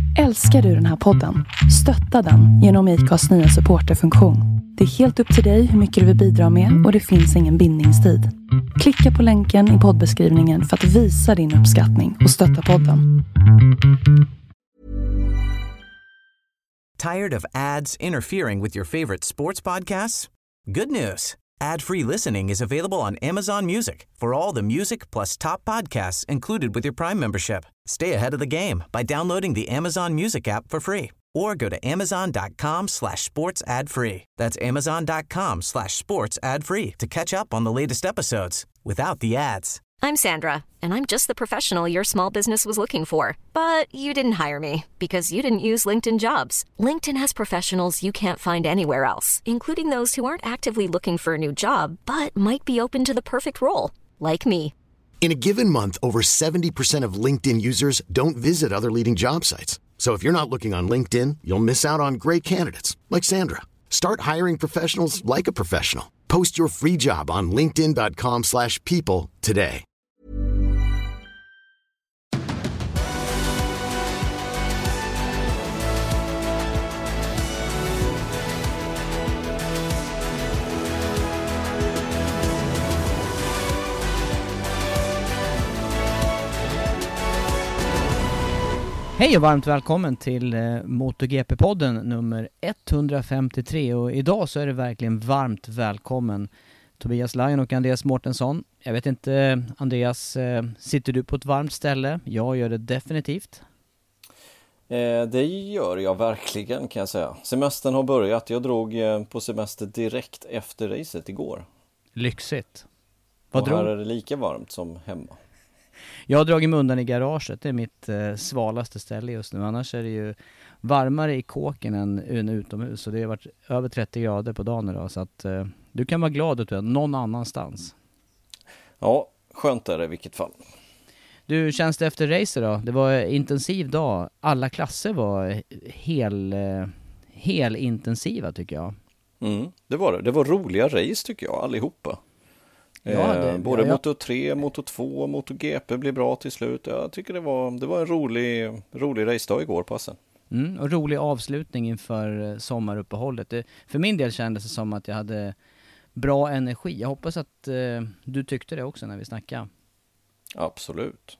Älskar du den här podden? Stötta den genom IKAs nya supporterfunktion. Det är helt upp till dig hur mycket du vill bidra med och det finns ingen bindningstid. Klicka på länken i poddbeskrivningen för att visa din uppskattning och stötta podden. Tired of ads interfering with your favorite sports podcasts? Good news. Ad-free listening is available on Amazon Music for all the music plus top podcasts included with your Prime membership. Stay ahead of the game by downloading the Amazon Music app for free or go to amazon.com/sports ad free. That's amazon.com/sports ad free to catch up on the latest episodes without the ads. I'm Sandra, and I'm just the professional your small business was looking for. But you didn't hire me because you didn't use LinkedIn Jobs. LinkedIn has professionals you can't find anywhere else, including those who aren't actively looking for a new job, but might be open to the perfect role, like me. In a given month, over 70% of LinkedIn users don't visit other leading job sites. So if you're not looking on LinkedIn, you'll miss out on great candidates, like Sandra. Start hiring professionals like a professional. Post your free job on linkedin.com/people today. Hej och varmt välkommen till MotoGP-podden nummer 153 och idag så är det verkligen varmt välkommen Tobias Lajon och Andreas Mårtensson. Jag vet inte, Andreas, sitter du på ett varmt ställe? Jag gör det definitivt. Det gör jag verkligen, kan jag säga. Semestern har börjat. Jag drog på semester direkt efter racet igår. Lyxigt. Och här är det lika varmt som hemma. Jag har dragit mig undan i garaget. Det är mitt svalaste ställe just nu. Annars är det ju varmare i kåken än utomhus. Så det har varit över 30 grader på dagen idag. Så att du kan vara glad att du är någon annanstans. Ja, skönt är det i vilket fall. Du, känns det efter racer då? Det var en intensiv dag. Alla klasser var hel intensiva tycker jag. Det var det. Det var roliga race tycker jag, allihopa. Ja, både Moto 3, Moto 2 och Moto GP blev bra till slut. Jag tycker det var en rolig racedag igår på Assen. Och rolig avslutning inför sommaruppehållet. För min del kändes det som att jag hade bra energi. Jag hoppas att du tyckte det också när vi snackade. Absolut.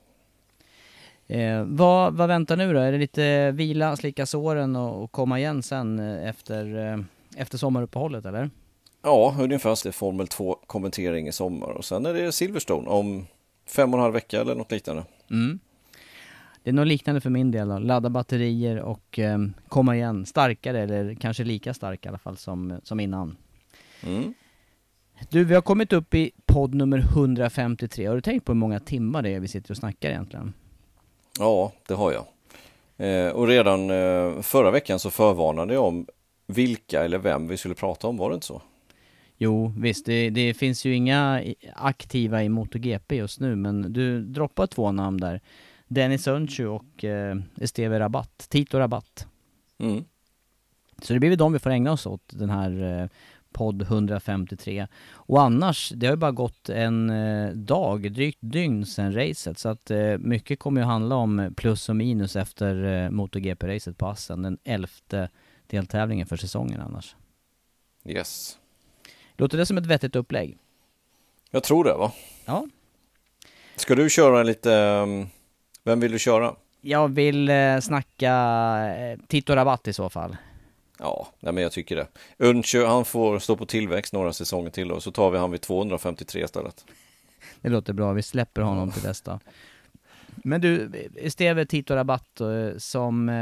Vad väntar nu då? Är det lite vila, slicka såren och komma igen sen efter sommaruppehållet eller? Ja, ungefär det är Formel 2-kommentering i sommar. Och sen är det Silverstone om 5,5 vecka eller något liknande. Det är något liknande för min del då. Ladda batterier och komma igen starkare eller kanske lika stark i alla fall som innan. Du, vi har kommit upp i podd nummer 153. Har du tänkt på hur många timmar det är vi sitter och snackar egentligen? Ja, det har jag. Och redan förra veckan så förvarnade jag om vilka eller vem vi skulle prata om, var det inte så? Jo, visst. Det finns ju inga aktiva i MotoGP just nu, men du droppar 2 namn där. Dennis Önchu och Esteve Rabat, Tito Rabat. Så det blir väl de vi får ägna oss åt den här podd 153. Och annars, det har ju bara gått en drygt dygn sedan racet, så att mycket kommer ju handla om plus och minus efter MotoGP-racet på Assen, den 11:e deltävlingen för säsongen annars. Yes. Låter det som ett vettigt upplägg? Jag tror det, va? Ja. Ska du köra lite... Vem vill du köra? Jag vill snacka Tito Rabat i så fall. Ja, men jag tycker det. Önchu, han får stå på tillväxt några säsonger till och så tar vi han vid 253 istället. Det låter bra, vi släpper honom till dess. Men du, Esteve Tito Rabat som...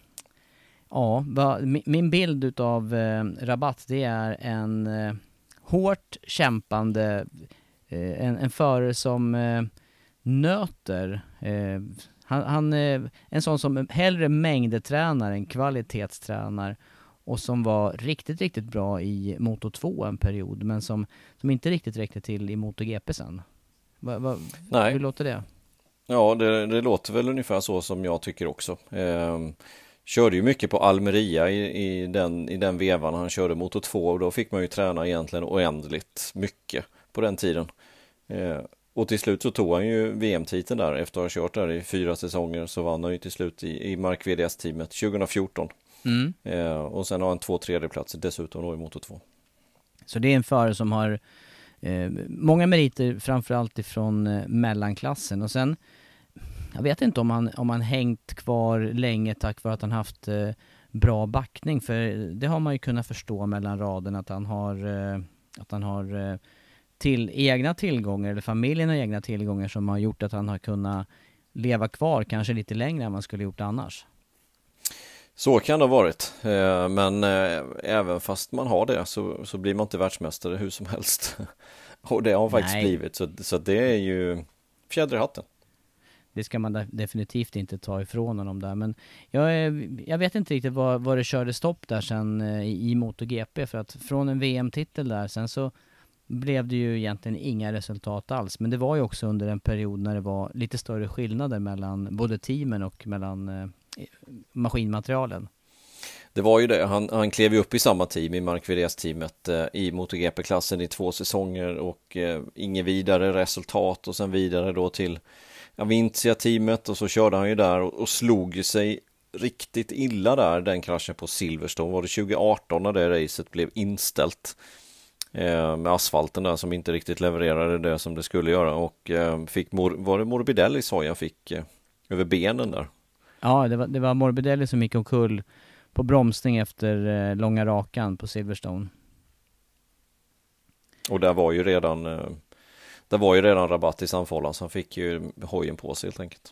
min bild utav Rabat, det är en hårt kämpande, en förare som nöter. Han är en sån som hellre mängdetränar än kvalitetstränar och som var riktigt, riktigt bra i Moto 2 en period, men som inte riktigt räckte till i MotoGP sen. Nej. Hur låter det? Ja, det låter väl ungefär så som jag tycker också. Körde ju mycket på Almeria i den vevan han körde Moto2 och då fick man ju träna egentligen oändligt mycket på den tiden. Och till slut så tog han ju VM-titeln där. Efter att ha kört där i 4 säsonger så vann han ju till slut i Mark VDS-teamet 2014. Och sen har han 2 tredjeplatser dessutom då i Moto 2. Så det är en förare som har många meriter, framförallt ifrån mellanklassen. Och sen, jag vet inte om han hängt kvar länge tack vare att han haft bra backning. För det har man ju kunnat förstå mellan raden att han har till egna tillgångar, eller familjen har egna tillgångar som har gjort att han har kunnat leva kvar kanske lite längre än man skulle gjort annars. Så kan det ha varit, men även fast man har det så blir man inte världsmästare hur som helst. Och det har faktiskt blivit, så det är ju fjäder i hatten. Det ska man definitivt inte ta ifrån honom där, men jag vet inte riktigt vad det körde stopp där sen i MotoGP, för att från en VM-titel där sen så blev det ju egentligen inga resultat alls, men det var ju också under en period när det var lite större skillnader mellan både teamen och mellan maskinmaterialen. Det var ju det, han klev ju upp i samma team, i Mark VDS-teamet i MotoGP-klassen i 2 säsonger och inget vidare resultat, och sen vidare då till Avintia-teamet, och så körde han ju där och slog ju sig riktigt illa där, den kraschen på Silverstone. Var det 2018 när det racet blev inställt med asfalten där som inte riktigt levererade det som det skulle göra, och var det Morbidelli jag fick över benen där? Ja, det var Morbidelli som gick omkull på bromsning efter långa rakan på Silverstone. Och där var ju redan Rabatt i samfållan, så han fick ju hojen på sig helt enkelt.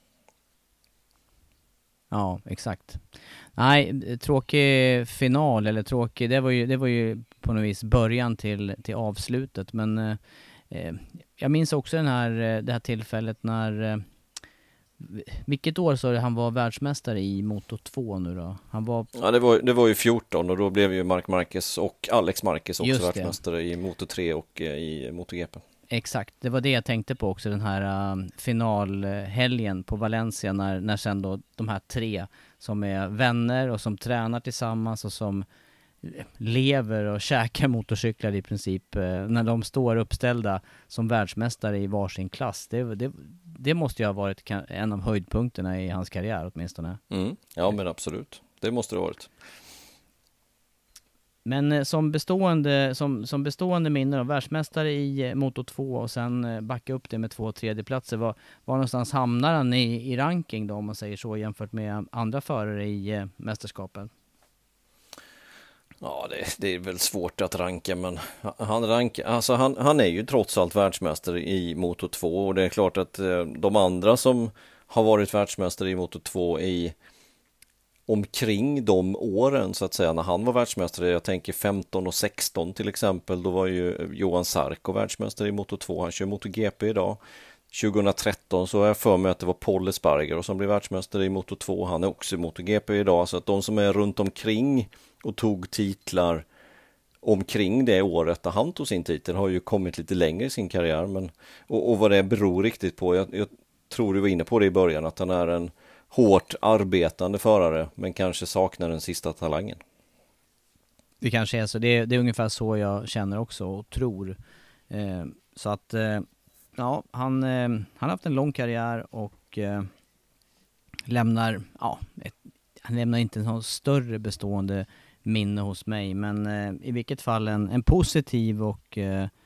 Ja, exakt. Nej, tråkig final, eller tråkig, det var ju på något vis början till avslutet, men jag minns också det här tillfället när vilket år så han var världsmästare i Moto 2 nu då? Ja, det var ju 14, och då blev ju Marc Marquez och Alex Marquez också världsmästare i Moto 3 och i MotoGP. Exakt, det var det jag tänkte på också, den här finalhelgen på Valencia när sen då de här 3 som är vänner och som tränar tillsammans och som lever och käkar motorcyklar i princip, när de står uppställda som världsmästare i varsin klass. Det måste ju ha varit en av höjdpunkterna i hans karriär åtminstone. Ja, men absolut. Det måste det ha varit. Men som bestående minne av världsmästare i Moto 2 och sen backa upp det med 2 tredjeplatser. Var någonstans hamnar han i ranking då, om man säger så, jämfört med andra förare i mästerskapen? Ja, det är väl svårt att ranka, men han är ju trots allt världsmästare i Moto 2, och det är klart att de andra som har varit världsmästare i Moto 2 i omkring de åren så att säga när han var världsmästare, jag tänker 15 och 16 till exempel, då var ju Johan Zarco världsmästare i Moto 2, han kör MotoGP idag. 2013 så är jag för mig att det var Paul Espargaro som blev världsmästare i Moto 2, han är också i MotoGP idag, så att de som är runt omkring och tog titlar omkring det året där han tog sin titel har ju kommit lite längre i sin karriär, men och vad det beror riktigt på, jag tror du var inne på det i början, att han är en hårt arbetande förare men kanske saknar den sista talangen. Det kanske är så, det är ungefär så jag känner också och tror. Så att ja, han har haft en lång karriär och lämnar inte någon större bestående minne hos mig, men i vilket fall en positiv och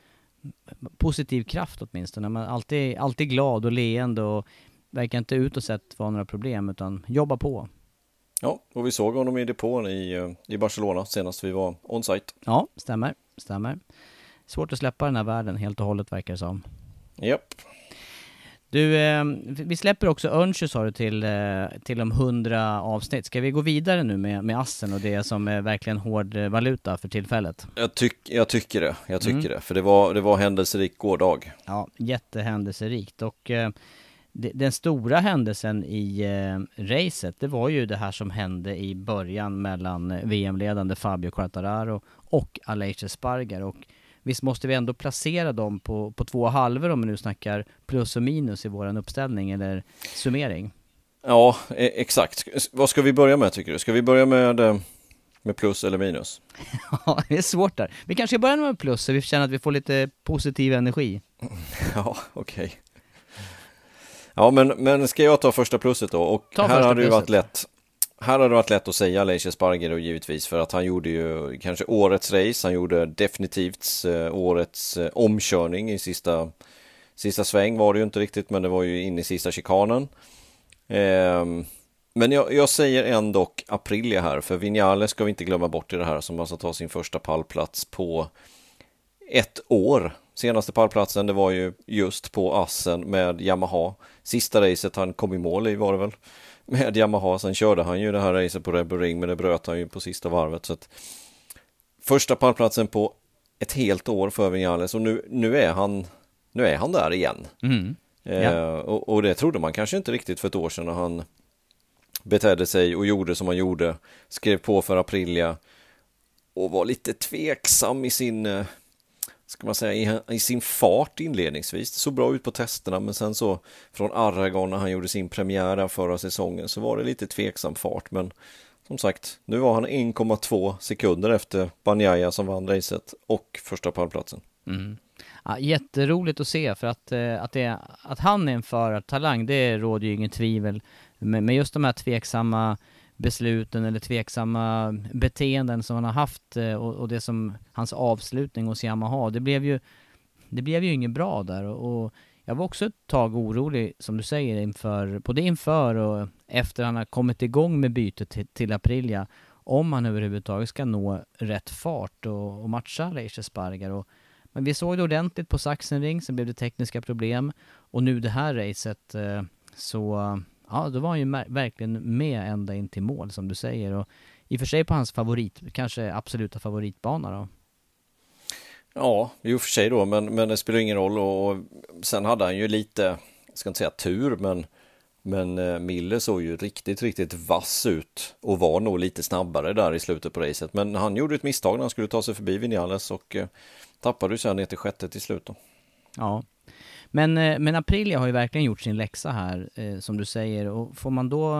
positiv kraft åtminstone. Man är alltid glad och leende och verkar inte ut och sett vara några problem, utan jobba på. Ja, och vi såg honom i depån i Barcelona senast vi var on-site. Ja, stämmer. Svårt att släppa den här världen helt och hållet, verkar det som. Japp. Du, vi släpper också Önsjö, sa du, till de 100 avsnitt. Ska vi gå vidare nu med Assen och det som är verkligen hård valuta för tillfället? Jag tycker det. För det var händelserik gårdag. Ja, jättehändelserikt. Och den stora händelsen i racet, det var ju det här som hände i början mellan VM-ledande Fabio Quartararo och Aleix Espargaro. Och visst måste vi ändå placera dem på 2 halvor om vi nu snackar plus och minus i våran uppställning eller summering? Ja, exakt. Vad ska vi börja med, tycker du? Ska vi börja med plus eller minus? Ja, det är svårt där. Vi kanske börjar med plus så vi känner att vi får lite positiv energi. Ja, okej. Ja, men ska jag ta första plusset då? Och här hade det varit lätt. Här har det varit lätt att säga Aleix Espargaro givetvis, för att han gjorde ju kanske årets race. Han gjorde definitivt årets omkörning i sista sväng var det ju inte riktigt, men det var ju in i sista chikanen. Men jag säger ändå Aprilia här, för Viñales ska vi inte glömma bort i det här, som alltså tar sin första pallplats på ett år. Senaste pallplatsen, det var ju just på Assen med Yamaha. Sista racet han kom i mål i var det väl med Yamaha. Sen körde han ju det här racet på Red Bull Ring, men det bröt han ju på sista varvet. Så att första pallplatsen på ett helt år för Viñales, och nu är han där igen. Ja. Och det trodde man kanske inte riktigt för ett år sedan, när han betedde sig och gjorde som han gjorde, skrev på för Aprilia och var lite tveksam i sin, ska man säga, i sin fart inledningsvis. Det såg bra ut på testerna, men sen så från Aragon när han gjorde sin premiär förra säsongen så var det lite tveksam fart. Men som sagt, nu var han 1,2 sekunder efter Bagnaia som vann racet och första pallplatsen. Ja, jätteroligt att se, för att han är en förartalang, det råder ju ingen tvivel. Men just de här tveksamma besluten eller tveksamma beteenden som han har haft, och det som hans avslutning hos Yamaha, det blev ju inget bra där, och jag var också ett tag orolig, som du säger, inför och efter han har kommit igång med bytet till Aprilia, om han överhuvudtaget ska nå rätt fart och matcha Aleix Espargaro. Men vi såg det ordentligt på Sachsenring, sen blev det tekniska problem, och nu det här racet så ja, då var han ju verkligen med ända in till mål, som du säger, och i och för sig på hans kanske absoluta favoritbana då. Ja, i och för sig då, men det spelar ingen roll, och sen hade han ju lite, jag ska inte säga tur, men Miller såg ju riktigt, riktigt vass ut och var nog lite snabbare där i slutet på racet, men han gjorde ett misstag när han skulle ta sig förbi Viñales och tappade ju sen ner till sjätte till slut då. Ja. Men Aprilia har ju verkligen gjort sin läxa här, som du säger, och får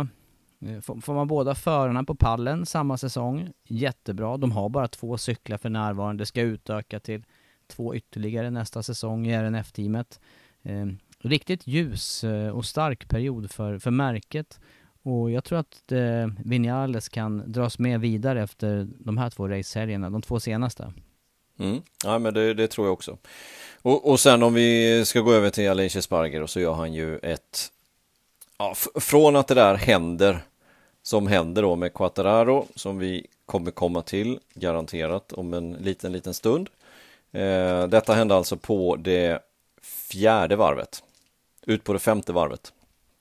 man båda förarna på pallen samma säsong, jättebra. De har bara 2 cyklar för närvarande, det ska utöka till 2 ytterligare nästa säsong i RNF-teamet. Riktigt ljus och stark period för märket, och jag tror att Viñales kan dras med vidare efter de här 2 racehelgerna, de 2 senaste. Ja, men det tror jag också. Och sen om vi ska gå över till Aleix Espargaro, så gör han ju från att det där händer då med Quartararo, som vi kommer komma till garanterat om en liten stund. Detta hände alltså på det 4:e varvet, ut på det 5:e varvet,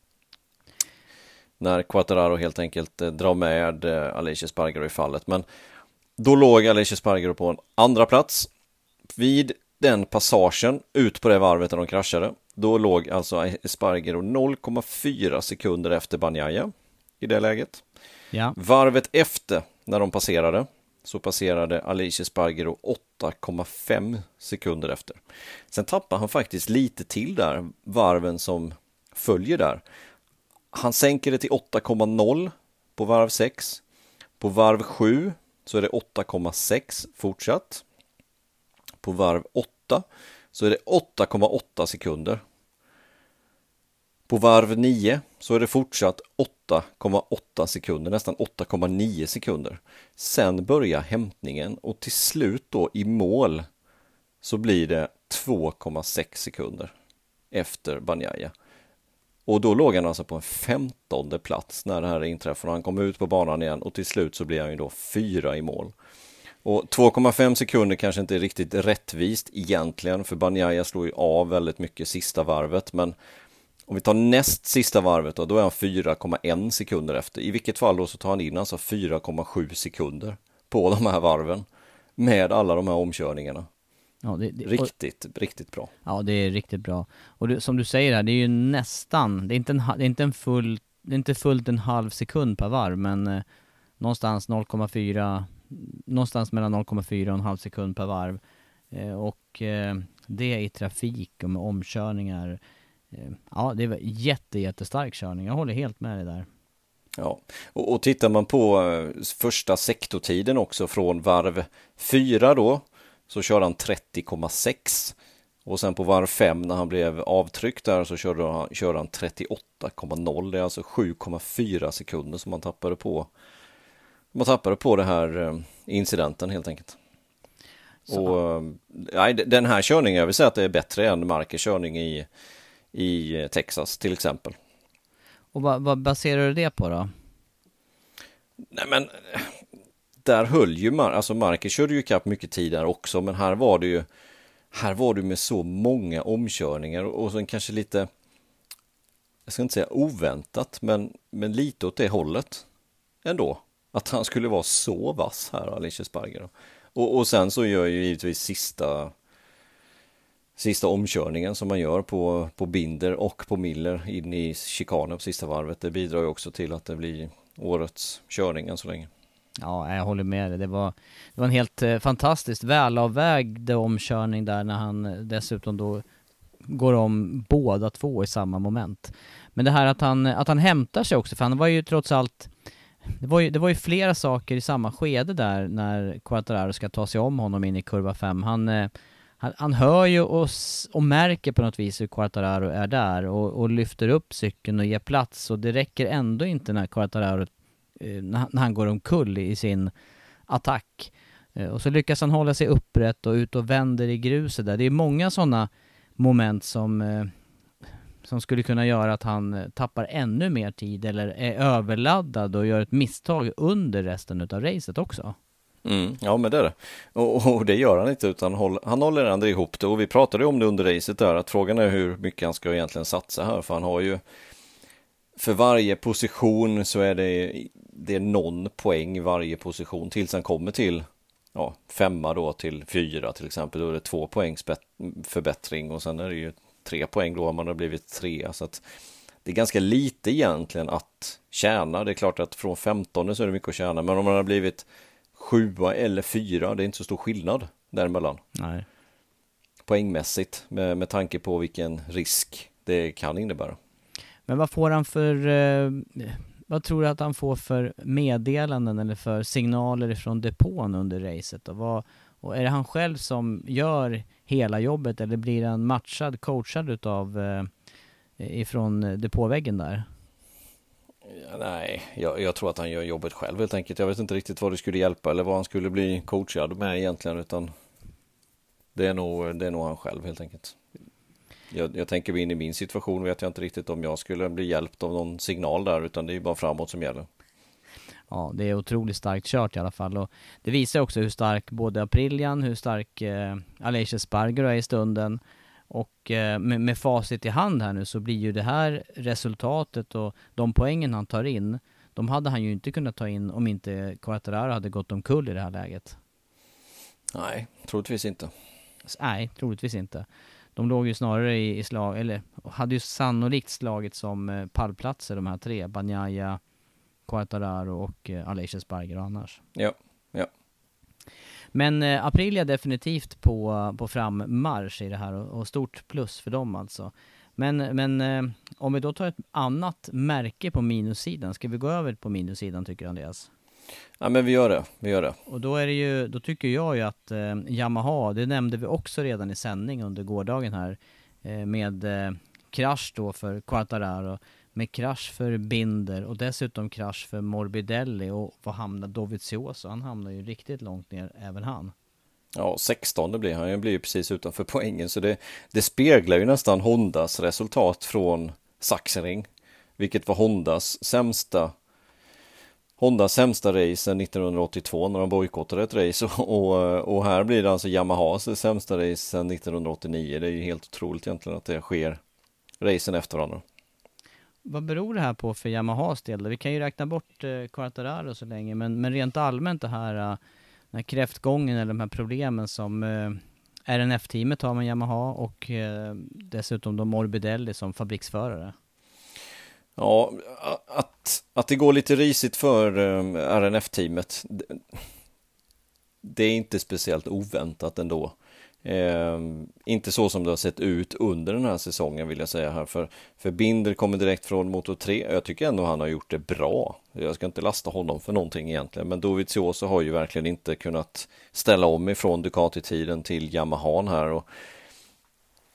när Quartararo helt enkelt drar med Aleix Espargaro i fallet. Men då låg Aleix Espargaro på en andra plats. Vid den passagen ut på det varvet där de kraschade, då låg alltså Espargaro 0,4 sekunder efter Bagnaia i det läget. Ja. Varvet efter, när de passerade, så passerade Aleix Espargaro 8,5 sekunder efter. Sen tappar han faktiskt lite till där, varven som följer där. Han sänker det till 8,0 på varv 6. På varv 7 så är det 8,6 fortsatt. På varv 8 så är det 8,8 sekunder. På varv 9 så är det fortsatt 8,8 sekunder, nästan 8,9 sekunder. Sen börjar hämtningen, och till slut då i mål så blir det 2,6 sekunder efter Bagnaia. Och då låg han alltså på en 15:e plats när det här inträffade. Han kom ut på banan igen, och till slut så blir han ju då 4 i mål. Och 2,5 sekunder kanske inte är riktigt rättvist egentligen, för Bagnaia slår ju av väldigt mycket sista varvet. Men om vi tar näst sista varvet då är han 4,1 sekunder efter. I vilket fall då så tar han in alltså 4,7 sekunder på de här varven med alla de här omkörningarna. Ja, riktigt bra. Ja, det är riktigt bra. Och som du säger här, det är ju nästan, det är inte fullt en halv sekund per varv, men någonstans mellan 0,4 och en halv sekund per varv. Och det i trafik och med omkörningar. Ja, det var jättestark körning. Jag håller helt med dig där. Ja, och tittar man på första sektortiden också från varv 4 då, så kör han 30,6. Och sen på varv 5 när han blev avtryckt där så körde han 38,0. Det är alltså 7,4 sekunder som man tappade på. Man tappade på det här incidenten helt enkelt. Så. Och den här körningen, jag vill säga att det är bättre än Marquez körning i Texas till exempel. Och vad baserar du det på då? Nej men, där höll ju Marquez körde ju kapp mycket tid där också, men här var det med så många omkörningar och sen kanske lite, jag ska inte säga oväntat, men lite åt det hållet ändå. Att han skulle vara så vass här, Aleix Espargaro. Och sen så gör ju givetvis sista omkörningen som man gör på Binder och på Miller in i chikanen på sista varvet. Det bidrar ju också till att det blir årets körning än så länge. Ja, jag håller med dig. Det var en helt fantastiskt välavvägd omkörning där när han dessutom då går om båda två i samma moment. Men det här att han hämtar sig också, för han var ju trots allt, det var ju flera saker i samma skede där när Quartararo ska ta sig om honom in i kurva 5. Han hör ju och märker på något vis hur Quartararo är där och lyfter upp cykeln och ger plats, och det räcker ändå inte när Quartararo när han går omkull i sin attack. Och så lyckas han hålla sig upprätt och ut och vänder i gruset där. Det är många sådana moment som skulle kunna göra att han tappar ännu mer tid eller är överladdad och gör ett misstag under resten av racet också. Ja, men det är det. Och det gör han inte, utan han håller ändå ihop det. Och vi pratade om det under racet där, att frågan är hur mycket han ska egentligen satsa här. För han har ju, för varje position så är det någon poäng i varje position tills han kommer till 5 då till 4 till exempel. Då är det 2 poängs förbättring, och sen är det ju 3 poäng då om man har blivit 3. Så att det är ganska lite egentligen att tjäna. Det är klart att från 15 så är det mycket att tjäna, men om man har blivit 7 eller 4, det är inte så stor skillnad däremellan. Nej. Poängmässigt med tanke på vilken risk det kan innebära. Men vad får han vad tror du att han får för meddelanden eller för signaler från depån under racet? Och är det han själv som gör hela jobbet, eller blir han coachad ifrån depåväggen där? Nej, jag tror att han gör jobbet själv helt enkelt. Jag vet inte riktigt vad det skulle hjälpa eller vad han skulle bli coachad med egentligen, utan det är nog han själv helt enkelt. Jag tänker in i min situation, vet jag inte riktigt om jag skulle bli hjälpt av någon signal där, utan det är bara framåt som gäller. Ja, det är otroligt starkt kört i alla fall, och det visar också hur stark både Aprilian, hur stark Aleix Espargaro är i stunden. Och med facit i hand här nu så blir ju det här resultatet och de poängen han tar in, de hade han ju inte kunnat ta in om inte Quartararo hade gått omkull i det här läget. Nej, troligtvis inte. Nej, troligtvis inte. De låg ju snarare i slag, eller hade ju sannolikt slagit som pallplatser de här 3, Bagnaia, Quartararo och Aleix Espargaro annars. Ja. Men Aprilia definitivt på frammarsch i det här, och stort plus för dem alltså. Men om vi då tar ett annat märke på minussidan, ska vi gå över på minussidan tycker du, Andreas? Ja, men vi gör det. Och då tycker jag ju att Yamaha, det nämnde vi också redan i sändning under gårdagen här, med krasch då för Quartararo, med krasch för Binder och dessutom krasch för Morbidelli, och vad hamnar Dovizioso? Han hamnar ju riktigt långt ner även han. Ja, 16 det blir han. Han blir ju precis utanför poängen, så det speglar ju nästan Hondas resultat från Sachsenring, vilket var Hondas sämsta race sedan 1982 när de bojkottade ett race, och här blir det alltså Yamahas sämsta race sedan 1989. Det är ju helt otroligt egentligen att det sker racen efter varandra. Vad beror det här på för Yamahas del? Vi kan ju räkna bort Quartararo så länge, men rent allmänt det här, den här kräftgången eller de här problemen som RNF-teamet har med Yamaha, och dessutom då Morbidelli som fabriksförare. Ja, att det går lite risigt för RNF-teamet, det är inte speciellt oväntat ändå. Inte så som det har sett ut under den här säsongen vill jag säga här, för Binder kommer direkt från Moto 3. Jag tycker ändå han har gjort det bra. Jag ska inte lasta honom för någonting egentligen, men Dovizioso har ju verkligen inte kunnat ställa om ifrån Ducati-tiden till Yamaha här, och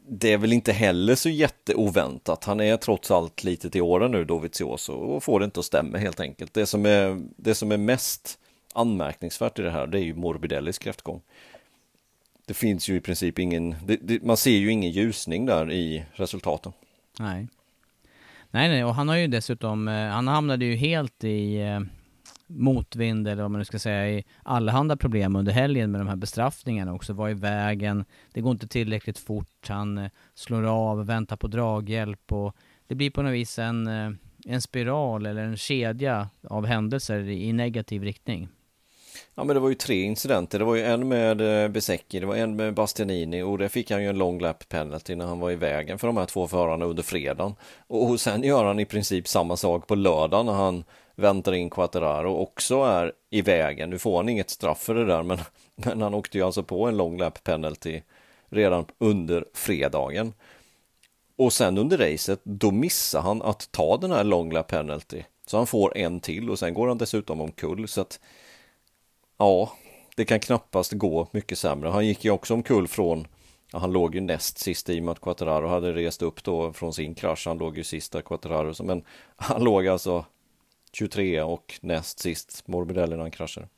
det är väl inte heller så jätteoväntat. Han är trots allt lite till åren nu, Dovizioso, och får det inte att stämma helt enkelt. Det som är mest anmärkningsvärt i det här, det är ju Morbidellis kräftgång. Det finns ju i princip man ser ju ingen ljusning där i resultaten. Nej, och han har ju dessutom, han hamnade ju helt i motvind, eller om man nu ska säga, i allehanda problem under helgen med de här bestraffningarna också. Var i vägen, det går inte tillräckligt fort, han slår av, väntar på draghjälp, och det blir på något vis en spiral eller en kedja av händelser i negativ riktning. Ja, men det var ju 3 incidenter. Det var ju en med Bezzecchi, det var en med Bastianini, och det fick han ju en long lap penalty när han var i vägen för de här 2 förarna under fredagen. Och sen gör han i princip samma sak på lördagen när han väntar in Quartararo och också är i vägen. Nu får han inget straff för det där, men han åkte ju alltså på en long lap penalty redan under fredagen. Och sen under racet, då missar han att ta den här long lap penalty. Så han får en till och sen går han dessutom omkull, så att ja, det kan knappast gå mycket sämre. Han gick ju också omkull från, han låg ju näst sist i och med att Quartararo hade rest upp då från sin krasch. Han låg ju sista Quartararo, men han låg alltså 23 och näst sist Morbidelli när han kraschade.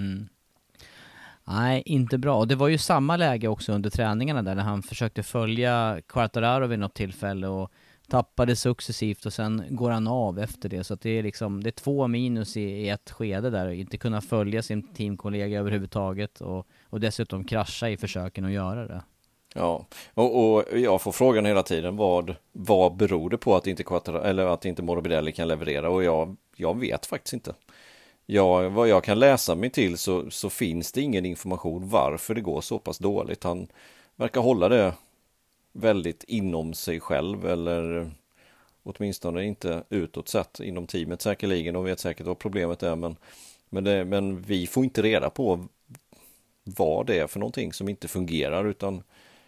Nej, inte bra. Och det var ju samma läge också under träningarna där när han försökte följa Quartararo vid något tillfälle och tappade successivt, och sen går han av efter det. Så att det är 2 minus i ett skede där, inte kunna följa sin teamkollega överhuvudtaget och dessutom krascha i försöken att göra det. Ja, och jag får frågan hela tiden, vad beror det på att inte Morbidelli kan leverera, och jag vet faktiskt inte. Vad jag kan läsa mig till så finns det ingen information varför det går så pass dåligt. Han verkar hålla det väldigt inom sig själv, eller åtminstone inte utåt sett inom teamet säkerligen, och vet säkert vad problemet är, men vi får inte reda på vad det är för någonting som inte fungerar, utan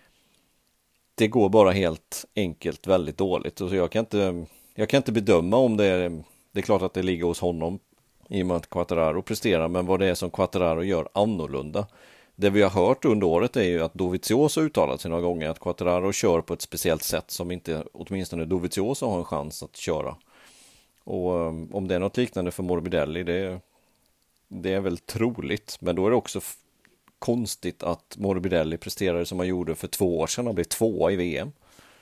det går bara helt enkelt väldigt dåligt. Och så jag kan inte bedöma om det är klart att det ligger hos honom i och med att Quartararo presterar, men vad det är som Quartararo gör annorlunda. Det vi har hört under året är ju att Dovizioso uttalat sig några gånger att Quartararo kör på ett speciellt sätt som inte åtminstone Dovizioso har en chans att köra. Och om det är något liknande för Morbidelli, det är väl troligt, men då är det också konstigt att Morbidelli presterade som han gjorde för 2 år sedan och blev 2 i VM.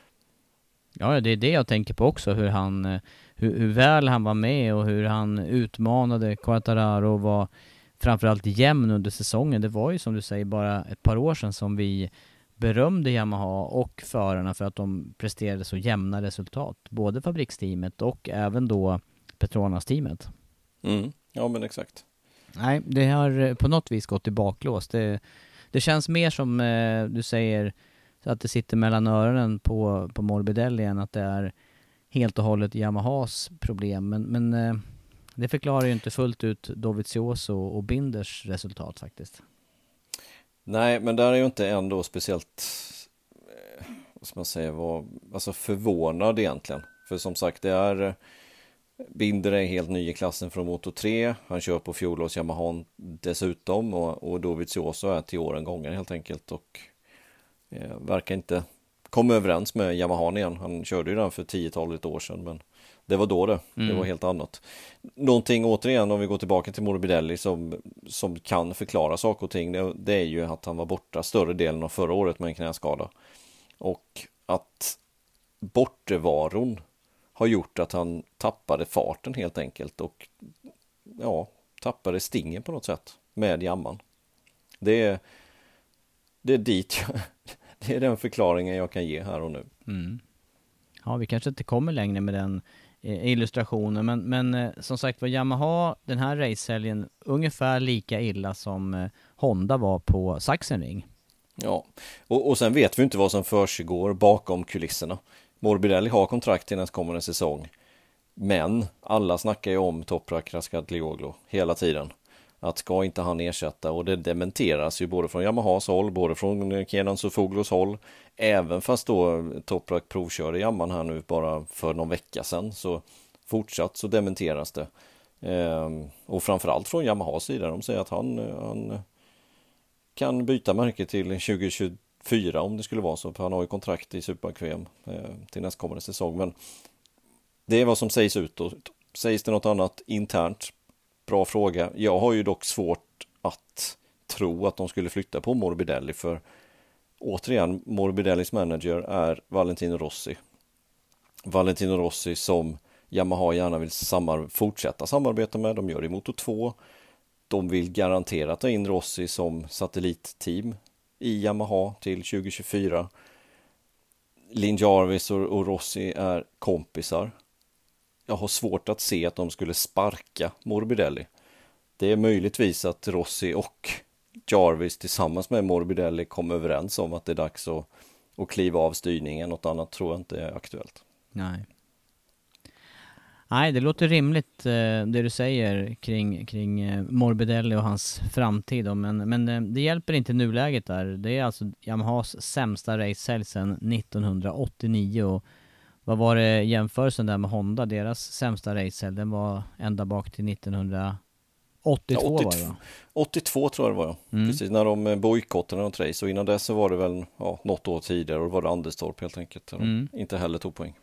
Ja, det är det jag tänker på också, hur väl han var med och hur han utmanade Quartararo och var framförallt jämn under säsongen. Det var ju som du säger bara ett par år sedan som vi berömde Yamaha och förarna för att de presterade så jämna resultat. Både fabriksteamet och även då Petronas-teamet. Ja, men exakt. Nej, det har på något vis gått i baklås. Det känns mer som du säger, så att det sitter mellan öronen på Morbidelli än att det är helt och hållet Yamahas problem. Men det förklarar ju inte fullt ut Dovizioso och Binders resultat faktiskt. Nej, men där är ju inte ändå speciellt vad ska man säga, alltså förvånad egentligen. För som sagt, Binder är helt ny i klassen från Moto 3. Han kör på fjolårs Yamaha dessutom, och Dovizioso är till åren gånger helt enkelt, och verkar inte komma överens med Yamaha igen. Han körde ju den för 10-talet år sedan, men det var då det var helt annat. Någonting återigen, om vi går tillbaka till Morbidelli, som kan förklara saker och ting, det är ju att han var borta större delen av förra året med en knäskada, och att bortevaron har gjort att han tappade farten helt enkelt, och tappade stingen på något sätt med jamman. Det är dit det är den förklaringen jag kan ge här och nu. Ja, vi kanske inte kommer längre med den illustrationen, men som sagt var, Yamaha den här racehelgen ungefär lika illa som Honda var på Sachsenring. Ja, och sen vet vi inte vad som försiggår bakom kulisserna. Morbidelli har kontrakt till nästkommande säsong, men alla snackar ju om Toprak Razgatlioglu hela tiden. Att ska inte han ersätta, och det dementeras ju både från Yamahas håll, både från Kenan Sofuglus håll, även fast då Toprak provkörde Yamaha här nu bara för någon vecka sedan, så fortsatt så dementeras det. Och framförallt från Yamahas sida, de säger att han kan byta märke till 4 om det skulle vara så, för han har ju kontrakt i Super-VM till nästkommande säsong. Men det är vad som sägs utåt. Sägs det något annat internt? Bra fråga. Jag har ju dock svårt att tro att de skulle flytta på Morbidelli, för återigen, Morbidellis manager är Valentino Rossi. Valentino Rossi som Yamaha gärna vill fortsätta samarbeta med. De gör det i Moto 2. De vill garanterat ta in Rossi som satellitteam i Yamaha till 2024. Lin Jarvis och Rossi är kompisar. Jag har svårt att se att de skulle sparka Morbidelli. Det är möjligtvis att Rossi och Jarvis tillsammans med Morbidelli kom överens om att det är dags att kliva av styrningen. Något annat tror jag inte är aktuellt. Nej, det låter rimligt det du säger kring Morbidelli och hans framtid då, men det hjälper inte nuläget där. Det är alltså Yamahas sämsta racehelg sedan 1989, och vad var det jämförelsen där med Honda? Deras sämsta racehelg, den var ända bak till 1982 var det, va? 82 tror jag det var, precis, när de bojkottade något race, och innan dess så var det väl något år tidigare, och var det Anderstorp helt enkelt. Inte heller tog poäng.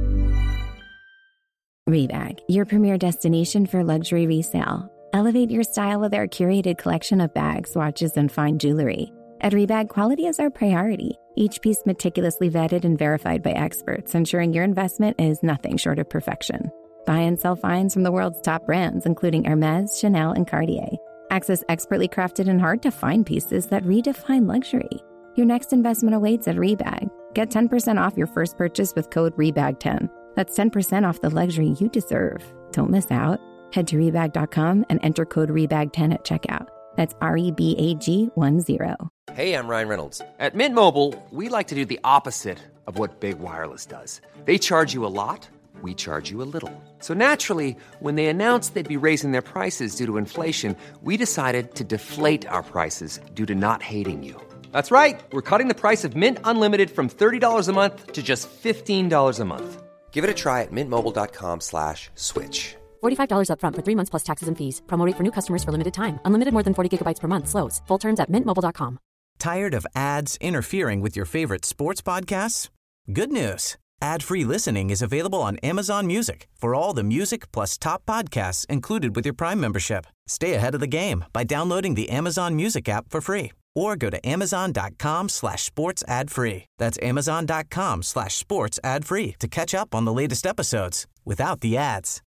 Rebag, your premier destination for luxury resale. Elevate your style with our curated collection of bags, watches, and fine jewelry. At Rebag, quality is our priority. Each piece meticulously vetted and verified by experts, ensuring your investment is nothing short of perfection. Buy and sell finds from the world's top brands, including Hermes, Chanel, and Cartier. Access expertly crafted and hard-to-find pieces that redefine luxury. Your next investment awaits at Rebag. Get 10% off your first purchase with code REBAG10. That's 10% off the luxury you deserve. Don't miss out. Head to Rebag.com and enter code REBAG10 at checkout. That's REBAG10. Hey, I'm Ryan Reynolds. At Mint Mobile, we like to do the opposite of what Big Wireless does. They charge you a lot, we charge you a little. So naturally, when they announced they'd be raising their prices due to inflation, we decided to deflate our prices due to not hating you. That's right. We're cutting the price of Mint Unlimited from $30 a month to just $15 a month. Give it a try at mintmobile.com/switch. $45 up front for 3 months plus taxes and fees. Promo rate for new customers for limited time. Unlimited more than 40 gigabytes per month. Slows full terms at mintmobile.com. Tired of ads interfering with your favorite sports podcasts? Good news. Ad-free listening is available on Amazon Music for all the music plus top podcasts included with your Prime membership. Stay ahead of the game by downloading the Amazon Music app for free, or go to amazon.com/sports ad free. That's amazon.com/sports ad free to catch up on the latest episodes without the ads.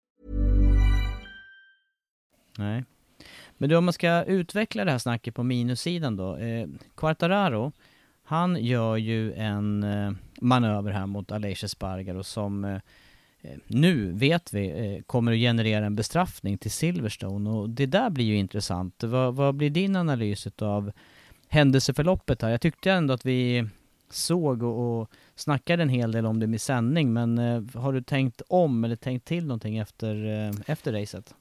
Nej. Men då, om man ska utveckla det här snacket på minussidan då. Quartararo, han gör ju en manöver här mot Aleix Espargaro som nu vet vi kommer att generera en bestraffning till Silverstone, och det där blir ju intressant. Vad blir din analys av händelseförloppet här? Jag tyckte ändå att vi såg och snackade en hel del om det med sändning, men har du tänkt om eller tänkt till någonting efter racet?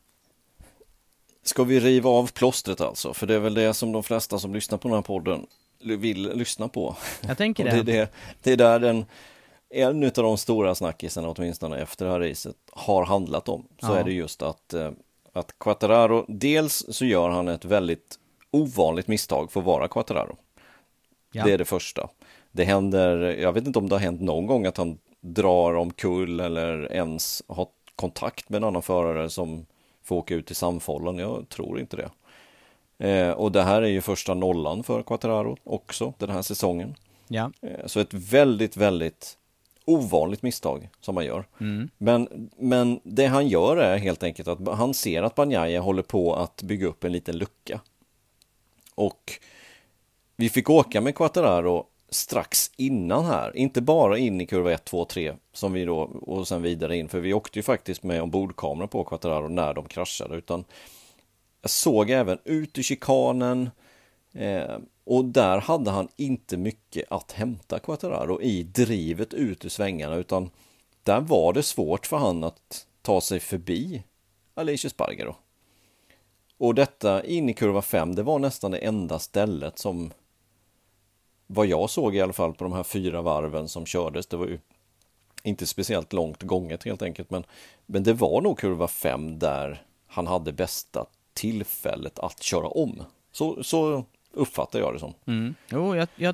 Ska vi riva av plåstret alltså? För det är väl det som de flesta som lyssnar på den här podden vill lyssna på. Jag tänker det. Det är där en av de stora snackisarna åtminstone efter det här racet har handlat om. Så är det just att Quartararo, dels så gör han ett väldigt ovanligt misstag för att vara Quartararo. Ja. Det är det första. Det händer, jag vet inte om det har hänt någon gång att han drar omkull eller ens har kontakt med en annan förare som får åka ut i samfållan. Jag tror inte det. Och det här är ju första nollan för Quartararo också den här säsongen. Ja. Så ett väldigt, väldigt ovanligt misstag som han gör. Men det han gör är helt enkelt att han ser att Bagnaia håller på att bygga upp en liten lucka. Och vi fick åka med Quartararo strax innan här. Inte bara in i kurva 1, 2, 3 som vi då, och sen vidare in. För vi åkte ju faktiskt med ombordkamera på Quartararo när de kraschade. Utan jag såg även ut i chikanen. Och där hade han inte mycket att hämta Quartararo i drivet ut ur svängarna. Utan där var det svårt för han att ta sig förbi Aleix Espargaro. Och detta in i kurva 5, det var nästan det enda stället som, vad jag såg i alla fall på de här 4 varven som kördes, det var ju inte speciellt långt gånget helt enkelt, men det var nog kurva 5 där han hade bästa tillfället att köra om. Så uppfattar jag det som. Jo, jag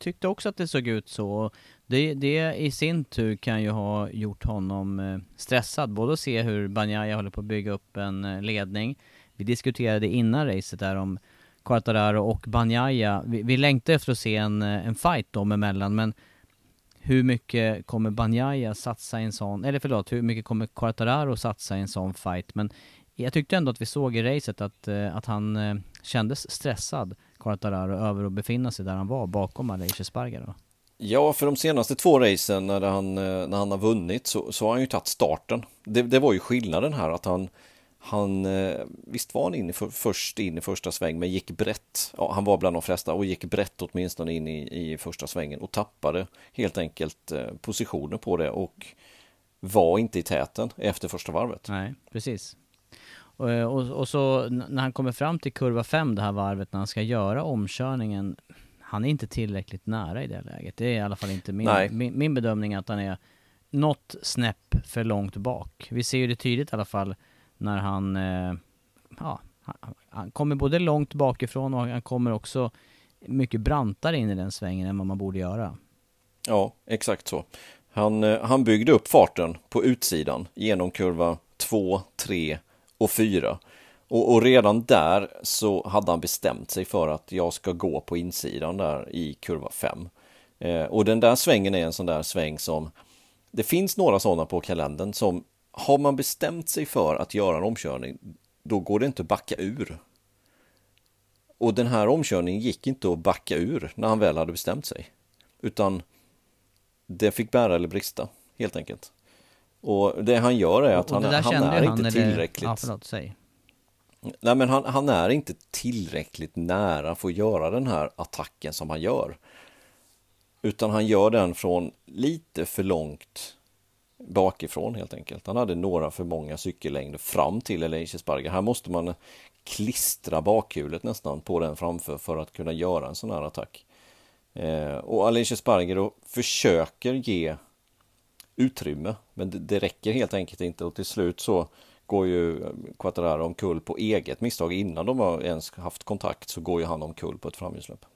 tyckte också att det såg ut så. Det i sin tur kan ju ha gjort honom stressad. Både att se hur Bagnaia håller på att bygga upp en ledning. Vi diskuterade innan racet där om Quartararo och Bagnaia. Vi längtar efter att se en fight dem emellan, men hur mycket kommer Bagnaia satsa i en sån, eller förlåt, hur mycket kommer Quartararo satsa i en sån fight? Men jag tyckte ändå att vi såg i racet att han kändes stressad, Quartararo, över att befinna sig där han var bakom Aleix Espargaro. Ja, för de senaste 2 racen när han har vunnit så har han ju tagit starten. Det var ju skillnaden här att han visst var han först in i första sväng, men gick brett. Ja, han var bland de flesta och gick brett åtminstone in i första svängen och tappade helt enkelt positioner på det och var inte i täten efter första varvet. Nej, precis. Och så när han kommer fram till kurva 5 det här varvet, när han ska göra omkörningen, han är inte tillräckligt nära i det läget. Det är i alla fall inte min bedömning att han är något snäpp för långt bak. Vi ser ju det tydligt i alla fall när han kommer både långt bakifrån och han kommer också mycket brantare in i den svängen än vad man borde göra. Ja, exakt så. Han byggde upp farten på utsidan genom kurva 2, 3 och 4. Och redan där så hade han bestämt sig för att jag ska gå på insidan där i kurva 5. Och den där svängen är en sån där sväng som, det finns några sådana på kalendern som, har man bestämt sig för att göra en omkörning, då går det inte att backa ur. Och den här omkörningen gick inte att backa ur när han väl hade bestämt sig. Utan det fick bära eller brista, helt enkelt. Och det han gör är att han är inte tillräckligt... Ja, förlåt, säg. Nej, men han är inte tillräckligt nära för att göra den här attacken som han gör. Utan han gör den från lite för långt bakifrån helt enkelt. Han hade några för många cykellängder fram till Aleix Espargaro. Här måste man klistra bakhjulet nästan på den framför för att kunna göra en sån här attack. Och Aleix Espargaro försöker ge utrymme, men det räcker helt enkelt inte, och till slut så går ju Quartararo omkull på eget misstag. Innan de har ens haft kontakt så går ju han omkull på ett framhjulsläpp.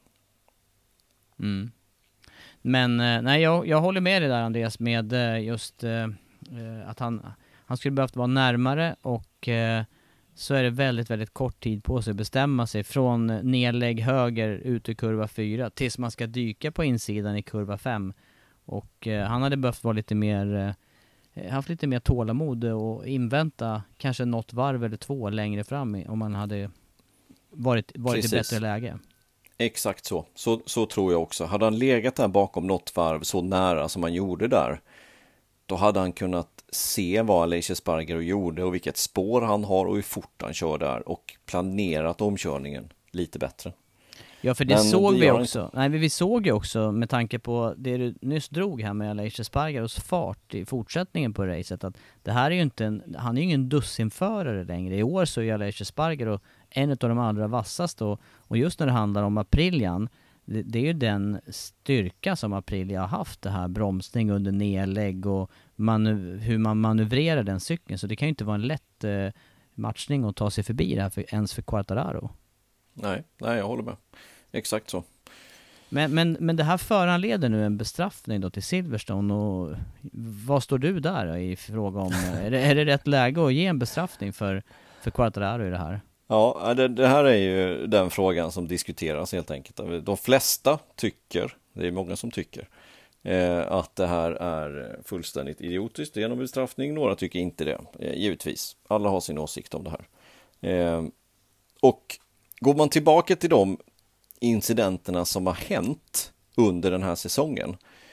Men nej, jag håller med dig där, Andreas, med just att han skulle behövt vara närmare, och så är det väldigt, väldigt kort tid på sig att bestämma sig från nedlägg höger ut i kurva 4 tills man ska dyka på insidan i kurva 5. Och han hade behövt vara lite mer, haft lite mer tålamod och invänta kanske något varv eller 2 längre fram om man hade varit i bättre läge. Exakt så tror jag också. Hade han legat där bakom något varv så nära som han gjorde där, då hade han kunnat se vad Aleix Espargaro gjorde och vilket spår han har och hur fort han kör där, och planerat omkörningen lite bättre. Ja, för det såg vi också. Nej, vi såg ju också, med tanke på det du nyss drog här med Aleix Espargaros fart i fortsättningen på racet, att det här är ju inte han är ju ingen dussinförare längre. I år så är Aleix Espargaro en av de allra vassaste, och just när det handlar om Aprilian, det är ju den styrka som Aprilia har haft, det här bromsning under nedlägg och hur man manövrerar den cykeln. Så det kan ju inte vara en lätt matchning att ta sig förbi det här ens för Quartararo. Nej, jag håller med. Exakt så. Men det här föranleder nu en bestraffning då till Silverstone, och vad står du där i fråga om, är det rätt läge att ge en bestraffning för Quartararo i det här? Ja, det här är ju den frågan som diskuteras helt enkelt. De flesta tycker, det är många som tycker, att det här är fullständigt idiotiskt genom bestraffning. Några tycker inte det, givetvis. Alla har sin åsikt om det här. Och går man tillbaka till de incidenterna som har hänt under den här säsongen,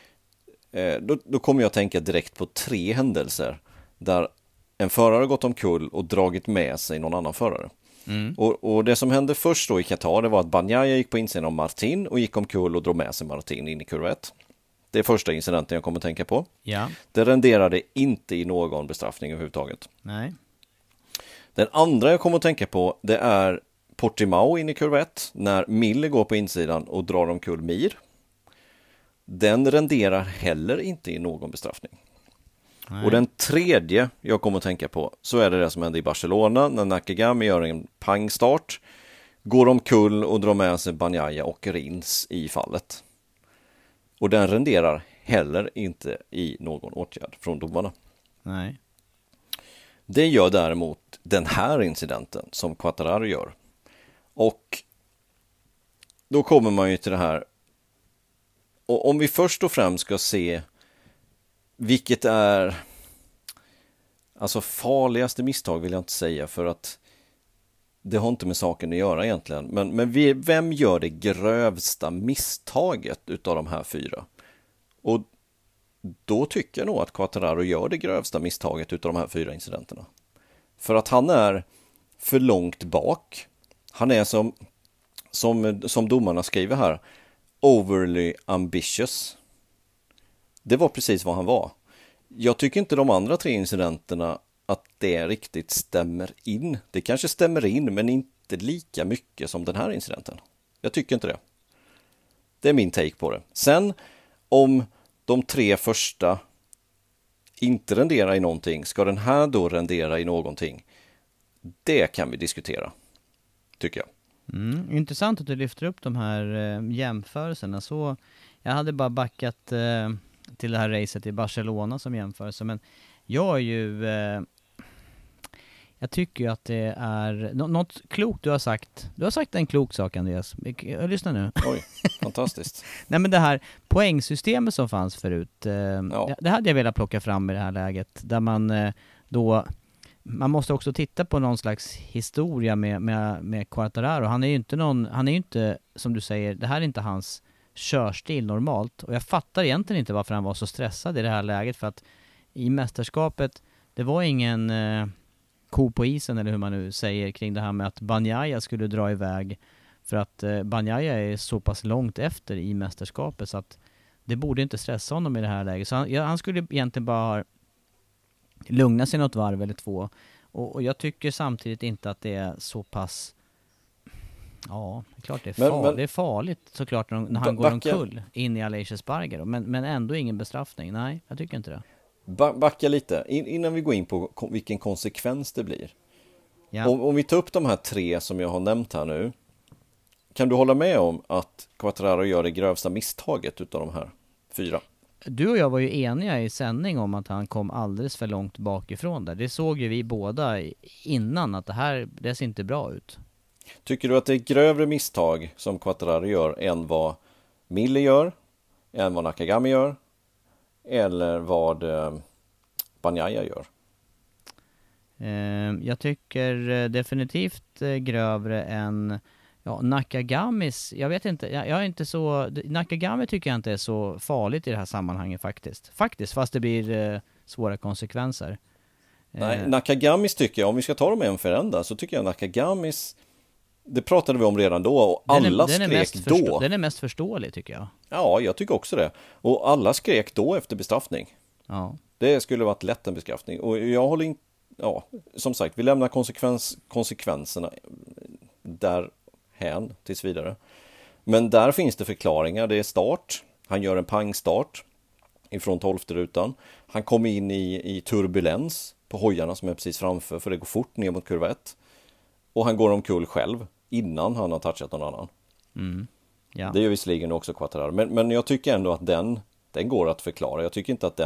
då kommer jag att tänka direkt på 3 händelser där en förare gått omkull och dragit med sig någon annan förare. Och det som hände först då i Qatar, det var att Bagnaia gick på insidan av Martin och gick omkull och drog med sig Martin in i kurva 1. Det är första incidenten jag kommer att tänka på. Ja. Det renderade inte i någon bestraffning överhuvudtaget. Nej. Den andra jag kommer att tänka på, det är Portimao in i kurva 1 när Miller går på insidan och drar omkull Mir. Den renderar heller inte i någon bestraffning. Nej. Och den tredje jag kommer att tänka på, så är det som hände i Barcelona när Nakagami gör en pangstart, går omkull och drar med sig Bagnaia och Rins i fallet. Och den renderar heller inte i någon åtgärd från domarna. Nej. Det gör däremot den här incidenten som Quartararo gör. Och då kommer man ju till det här. Och om vi först och främst ska se vilket är alltså farligaste misstag vill jag inte säga, för att det har inte med saken att göra egentligen. Men vem gör det grövsta misstaget utav de här 4? Och då tycker jag nog att Quartararo gör det grövsta misstaget utav de här 4 incidenterna. För att han är för långt bak. Han är som domarna skriver här, overly ambitious. Det var precis vad han var. Jag tycker inte de andra 3 incidenterna att det riktigt stämmer in. Det kanske stämmer in, men inte lika mycket som den här incidenten. Jag tycker inte det. Det är min take på det. Sen om de 3 första inte renderar i någonting, ska den här då rendera i någonting? Det kan vi diskutera, tycker jag. Intressant att du lyfter upp de här jämförelserna. Så jag hade bara backat till det här racet i Barcelona som jämförelse, men jag är ju jag tycker ju att det är något klokt du har sagt. Du har sagt en klok sak, Andreas. Jag lyssnar nu. Oj, fantastiskt. Nej, men det här poängsystemet som fanns förut, det hade jag velat plocka fram i det här läget, där man då man måste också titta på någon slags historia med Quartararo. Han är ju inte som du säger, det här är inte hans körstil normalt, och jag fattar egentligen inte varför han var så stressad i det här läget, för att i mästerskapet det var ingen ko på isen, eller hur man nu säger, kring det här med att Bagnaia skulle dra iväg, för att Bagnaia är så pass långt efter i mästerskapet, så att det borde inte stressa honom i det här läget. Så han skulle egentligen bara lugna sig något varv eller 2, och jag tycker samtidigt inte att det är så pass. Ja, det är klart det är farligt såklart när han går omkull in i Aleix Espargaro, men ändå ingen bestraffning. Nej, jag tycker inte det. Backa lite innan vi går in på vilken konsekvens det blir. Ja. Om vi tar upp de här 3 som jag har nämnt här nu, kan du hålla med om att Quartararo gör det grövsta misstaget utav de här 4? Du och jag var ju eniga i sändning om att han kom alldeles för långt bakifrån där. Det såg ju vi båda innan, att det ser inte bra ut. Tycker du att det är grövre misstag som Quartararo gör än vad Miller gör, än vad Nakagami gör, eller vad Bagnaia gör? Jag tycker definitivt grövre än Nakagamis. Jag vet inte, jag är inte så. Nakagami tycker jag inte är så farligt i det här sammanhanget faktiskt, fast det blir svåra konsekvenser. Nej, Nakagamis tycker jag, om vi ska ta dem en för ända, så tycker jag Nakagamis, det pratade vi om redan då, och alla skrek då. Den är mest förståelig, tycker jag. Ja, jag tycker också det. Och alla skrek då efter bestraffning. Ja. Det skulle varit lätt en bestraffning. Och jag håller inte, som sagt, vi lämnar konsekvenserna därhän tills vidare. Men där finns det förklaringar. Det är start. Han gör en pangstart ifrån 12:e rutan. Han kommer in i turbulens på hojarna som är precis framför, för det går fort ner mot kurva 1. Och han går omkull själv innan han har touchat någon annan. Ja. Det gör visserligen också Quartararo. Men jag tycker ändå att den går att förklara. Jag tycker inte att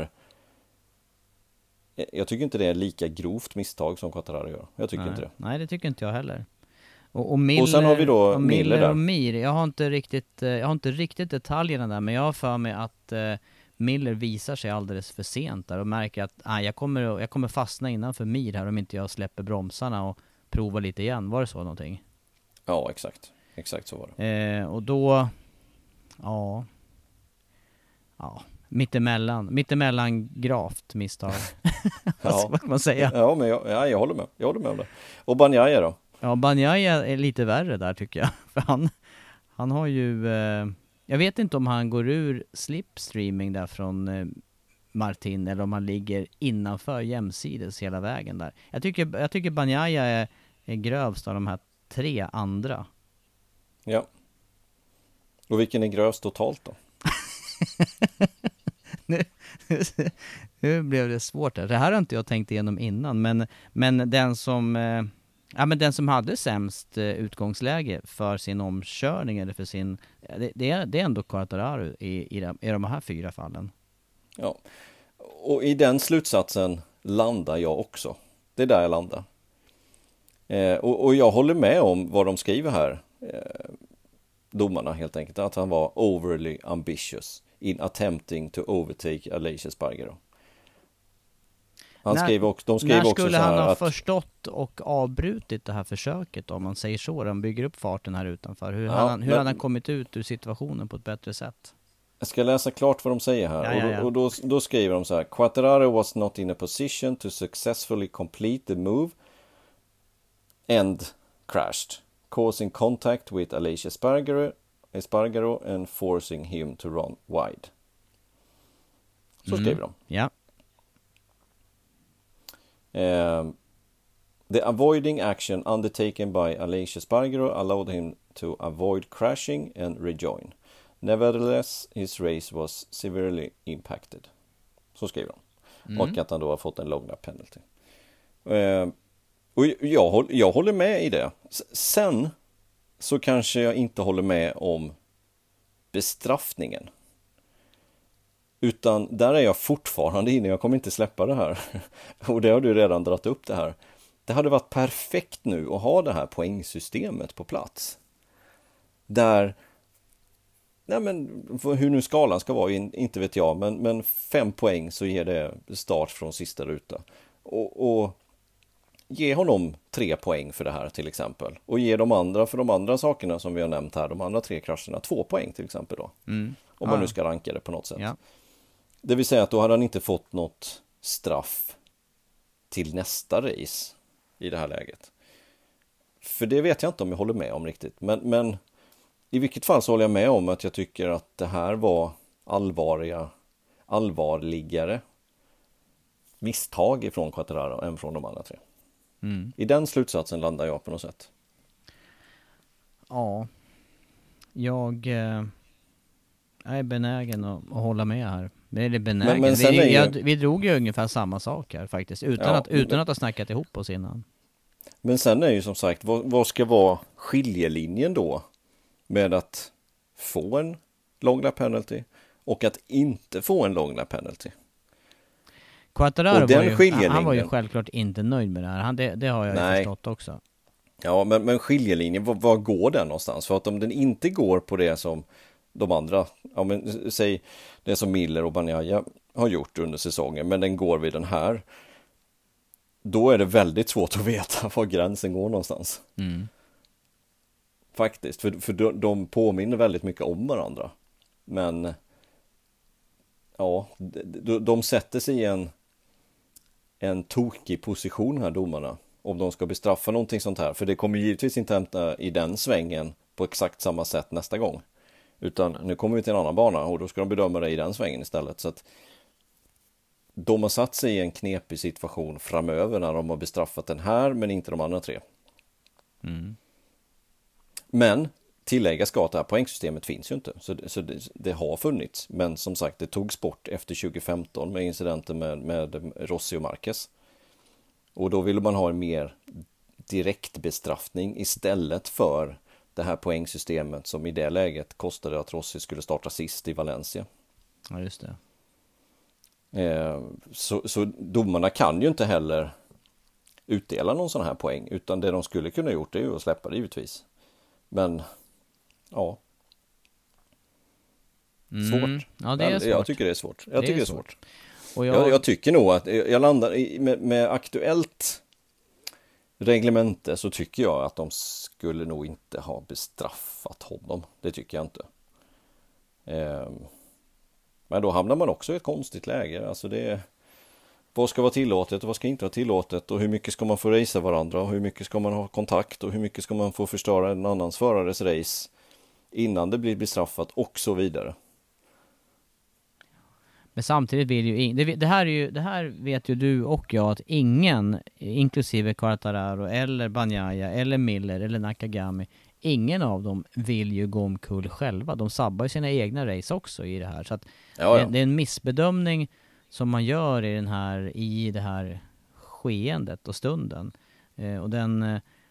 jag tycker inte det är lika grovt misstag som Quartararo gör. Jag tycker inte det. Nej, det tycker inte jag heller. Och Miller, och sen har vi då Miller där. Och Mir. Jag har inte riktigt detaljerna där, men jag har för mig att Miller visar sig alldeles för sent där och märker att jag kommer fastna innanför Mir här om inte jag släpper bromsarna och provar lite igen. Var det så någonting? Ja, exakt. Exakt så var det. Och då mittemellan gravt misstag. Vad kan man säga? Ja, men jag håller med. Jag håller med om det. Och Bagnaia då? Ja, Bagnaia är lite värre där, tycker jag. För han har ju jag vet inte om han går ur slipstreaming där från Martin, eller om han ligger innanför jämsides hela vägen där. Jag tycker Bagnaia är grövst av de här 3 andra. Ja. Och vilken är grövst totalt då? Nu blev det svårt där. Det här har inte jag tänkt igenom innan, men den som Ja, men den som hade sämst utgångsläge för sin omkörning eller för sin... Det är ändå Quartararo i de här 4 fallen. Ja, och i den slutsatsen landar jag också. Det är där jag landar. Och jag håller med om vad de skriver här. Domarna helt enkelt. Att han var overly ambitious in attempting to overtake Aleix Espargaro. De skrev också skulle han ha förstått och avbrutit det här försöket, om man säger så? De bygger upp farten här utanför. Hur hade han kommit ut ur situationen på ett bättre sätt? Jag ska läsa klart vad de säger här. Och då skriver de så här: Quartararo was not in a position to successfully complete the move and crashed, causing contact with Aleix Espargaro and forcing him to run wide. Så skriver de. Ja. The avoiding action undertaken by Aleix Espargaro allowed him to avoid crashing and rejoin. Nevertheless, his race was severely impacted. Så skriver de. Och att han då har fått en long lap penalty. Och jag håller med i det. Sen så kanske jag inte håller med om bestraffningen. Utan där är jag fortfarande inne. Jag kommer inte släppa det här. Och det har du redan dratt upp det här. Det hade varit perfekt nu att ha det här poängsystemet på plats. Där, nej men hur nu skalan ska vara, inte vet jag. Men 5 poäng så ger det start från sista ruta. Och ge honom 3 poäng för det här till exempel. Och ge de andra för de andra sakerna som vi har nämnt här. De andra 3 krascherna 2 poäng till exempel då. Om man nu ska ranka det på något sätt. Ja. Det vill säga att då hade han inte fått något straff till nästa race i det här läget. För det vet jag inte om jag håller med om riktigt. Men i vilket fall så håller jag med om att jag tycker att det här var allvarligare misstag ifrån Quartararo än från de andra 3. I den slutsatsen landar jag på något sätt. Ja, jag är benägen att hålla med här. Det är benägen. Men vi drog ju ungefär samma sak här faktiskt. Utan att ha snackat ihop oss innan. Men sen är ju som sagt, vad ska vara skiljelinjen då? Med att få en long lap penalty och att inte få en long lap penalty. Quartararo han var ju självklart inte nöjd med det här. Det har jag ju förstått också. Ja, men skiljelinjen, var går den någonstans? För att om den inte går på det som de andra, ja men säg det som Miller och Bagnaia har gjort under säsongen, men den går vid den här, då är det väldigt svårt att veta var gränsen går någonstans. Faktiskt, för de påminner väldigt mycket om varandra. Men ja, de sätter sig i en tokig position här, domarna, om de ska bestraffa någonting sånt här. För det kommer givetvis inte hämta i den svängen på exakt samma sätt nästa gång. Utan nu kommer vi till en annan bana och då ska de bedöma det i den svängen istället. Så att de har satt sig i en knepig situation framöver när de har bestraffat den här men inte de andra 3. Men tillägga ska att det här poängsystemet finns ju inte. Så det har funnits. Men som sagt, det togs bort efter 2015 med incidenten med Rossi och Marquez. Och då ville man ha en mer direkt bestraffning istället för det här poängsystemet som i det läget kostade att Rossi skulle starta sist i Valencia. Ja, just det. Så domarna kan ju inte heller utdela någon sån här poäng, utan det de skulle kunna gjort är ju att släppa det givetvis. Men ja. Svårt. Ja, det är svårt. Jag tycker det är svårt. Jag tycker det är svårt. Och jag tycker nog att jag landar med aktuellt reglemente, så tycker jag att de skulle nog inte ha bestraffat honom. Det tycker jag inte. Men då hamnar man också i ett konstigt läge. Alltså vad ska vara tillåtet och vad ska inte vara tillåtet, och hur mycket ska man få racea varandra och hur mycket ska man ha kontakt och hur mycket ska man få förstöra en annans förares race innan det blir bestraffat och så vidare. Men samtidigt vill ju det här vet ju du och jag, att ingen, inklusive Quartararo eller Bagnaia eller Miller eller Nakagami, ingen av dem vill ju gå omkull själva. De sabbar ju sina egna race också i det här. Så att det är en missbedömning som man gör i det här skeendet och stunden. Och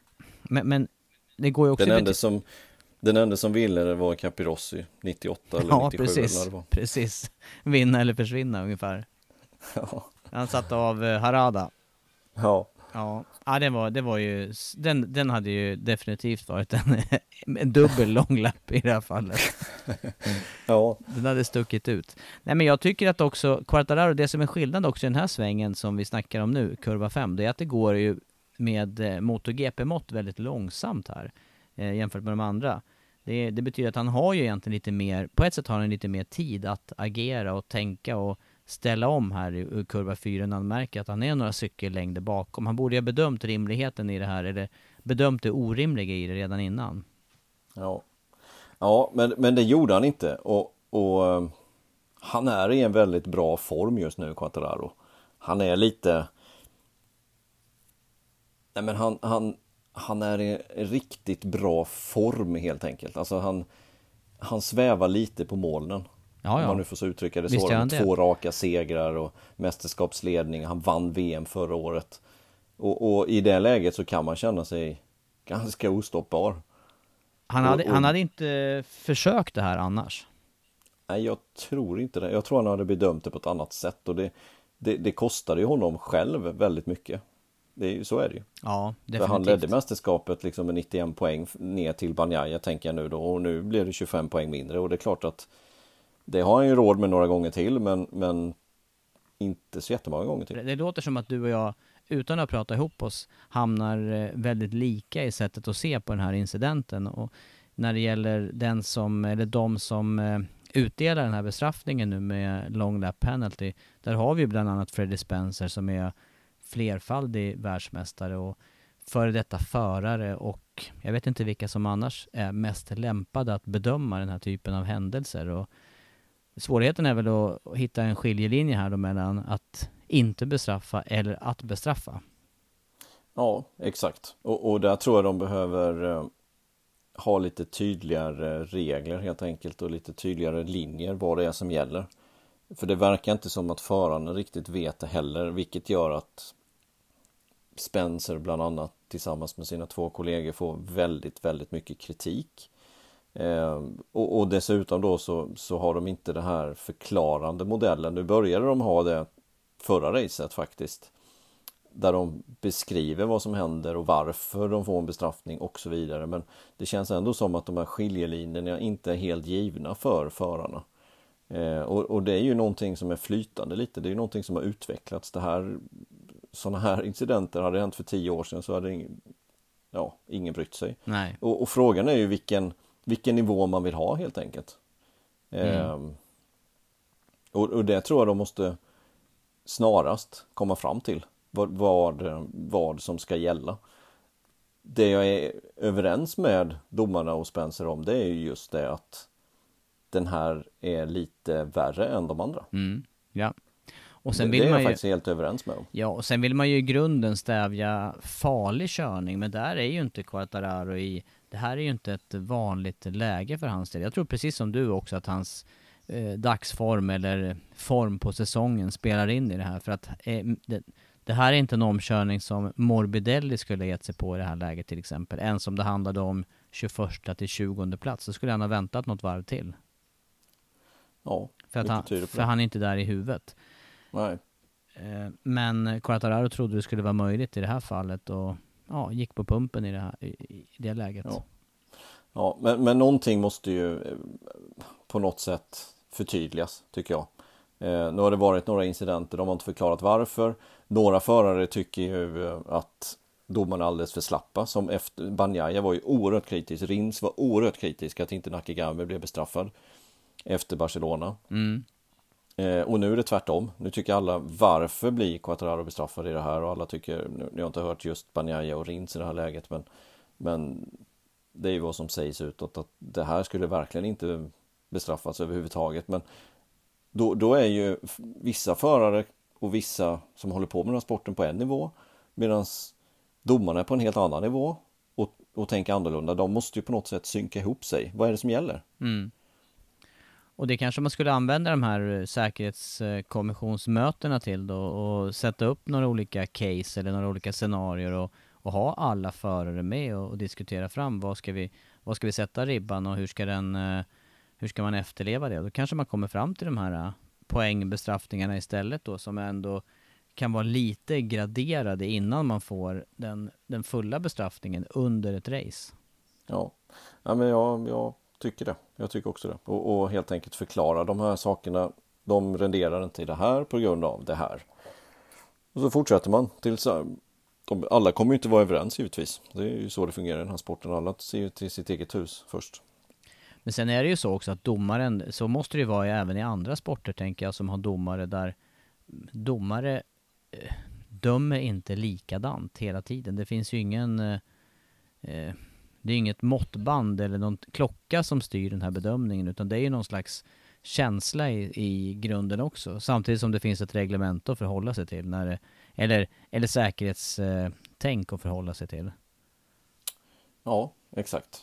Men det går ju också... Den enda som ville det var Capirossi 98 eller 97 precis, eller det var. Precis. Vinna eller försvinna ungefär. Ja. Han satt av Harada. Ja. Ja, det var ju den hade ju definitivt varit en dubbel långlapp i det här fallet. Ja. Den hade stuckit ut. Nej, men jag tycker att också Quartararo, det som är skillnad också i den här svängen som vi snackar om nu, kurva 5, det är att det går ju med MotoGP-mått väldigt långsamt här jämfört med de andra. Det betyder att han har ju egentligen lite mer, på ett sätt har han lite mer tid att agera och tänka och ställa om här i kurva 4 när han märker att han är några cykellängder bakom. Han borde ju ha bedömt rimligheten i det här, eller bedömt det orimliga i det redan innan. Ja, men det gjorde han inte. Och han är i en väldigt bra form just nu, Quartararo. Han är lite... Nej, men han är i riktigt bra form helt enkelt. Alltså han svävar lite på molnen. Ja. Om man nu får så uttrycka det så. 2 raka segrar och mästerskapsledning. Han vann VM förra året. Och i det läget så kan man känna sig ganska ostoppbar. Han hade inte försökt det här annars. Nej, jag tror inte det. Jag tror han hade bedömt det på ett annat sätt. Och det kostade ju honom själv väldigt mycket. Så är det ju. Ja, definitivt. För han ledde mästerskapet liksom med 91 poäng ner till Bagnaia, tänker jag nu då. Och nu blir det 25 poäng mindre. Och det är klart att det har han ju råd med några gånger till, men inte så jättemånga gånger till. Det låter som att du och jag, utan att prata ihop oss, hamnar väldigt lika i sättet att se på den här incidenten. Och när det gäller de som utdelar den här bestraffningen nu med long lap penalty, där har vi bland annat Freddie Spencer som är flerfaldig världsmästare och före detta förare, och jag vet inte vilka som annars är mest lämpade att bedöma den här typen av händelser. Och svårigheten är väl att hitta en skiljelinje här då mellan att inte bestraffa eller att bestraffa. Ja, exakt. Och där tror jag de behöver ha lite tydligare regler helt enkelt och lite tydligare linjer vad det är som gäller. För det verkar inte som att förarna riktigt vet det heller, vilket gör att Spencer bland annat tillsammans med sina 2 kollegor får väldigt, väldigt mycket kritik. Och dessutom då så har de inte det här förklarande modellen. Nu började de ha det förra racet faktiskt. Där de beskriver vad som händer och varför de får en bestraffning och så vidare. Men det känns ändå som att de här skiljelinjerna inte är helt givna för förarna. Och det är ju någonting som är flytande lite. Det är ju någonting som har utvecklats. Sådana här incidenter hade hänt för 10 år sedan så hade ingen brytt sig. Nej. Och frågan är ju vilken nivå man vill ha helt enkelt. Och det tror jag de måste snarast komma fram till. Vad som ska gälla. Det jag är överens med domarna och Spencer om, det är ju just det att den här är lite värre än de andra. Ja. Och sen det är jag faktiskt helt överens med dem. Ja, och sen vill man ju i grunden stävja farlig körning, men där är ju inte Quartararo i. Det här är ju inte ett vanligt läge för hans del. Jag tror precis som du också att hans dagsform eller form på säsongen spelar in i det här. För att det här är inte en omkörning som Morbidelli skulle gett sig på i det här läget till exempel. Än som det handlade om 21 till 20 plats. Så skulle han ha väntat något varv till. Ja, för han är inte där i huvudet. Nej. Men Quartararo trodde det skulle vara möjligt i det här fallet och gick på pumpen i det läget. Ja, men någonting måste ju på något sätt förtydligas, tycker jag. Nu har det varit några incidenter, de har inte förklarat varför. Några förare tycker ju att domarna är alldeles för slappa. Som efter Bagnaia var ju oerhört kritisk. Rins var oerhört kritisk att inte Nakagami blev bestraffad efter Barcelona. Och nu är det tvärtom. Nu tycker alla, varför blir Quartararo bestraffad i det här? Och alla tycker, nu har inte hört just Bagnaia och Rins i det här läget, men det är ju vad som sägs utåt att det här skulle verkligen inte bestraffas överhuvudtaget. Men då är ju vissa förare och vissa som håller på med den här sporten på en nivå, medan domarna är på en helt annan nivå och tänker annorlunda. De måste ju på något sätt synka ihop sig. Vad är det som gäller? Och det kanske man skulle använda de här säkerhetskommissionsmötena till då och sätta upp några olika case eller några olika scenarier och ha alla förare med och diskutera fram vad ska vi sätta ribban och hur ska man efterleva det. Och då kanske man kommer fram till de här poängbestraffningarna istället då, som ändå kan vara lite graderade innan man får den fulla bestraffningen under ett race. Ja men jag tycker det. Jag tycker också det. Och helt enkelt förklara de här sakerna, de renderar inte i det här på grund av det här. Och så fortsätter man tills alla kommer ju inte vara överens givetvis. Det är ju så det fungerar i den här sporten. Alla ser ju till sitt eget hus först. Men sen är det ju så också att domaren, så måste det ju vara även i andra sporter tänker jag, som har domare där domare dömer inte likadant hela tiden. Det finns ju det är inget måttband eller någon klocka som styr den här bedömningen, utan det är ju någon slags känsla i grunden också. Samtidigt som det finns ett reglement att förhålla sig till eller säkerhetstänk att förhålla sig till. Ja, exakt.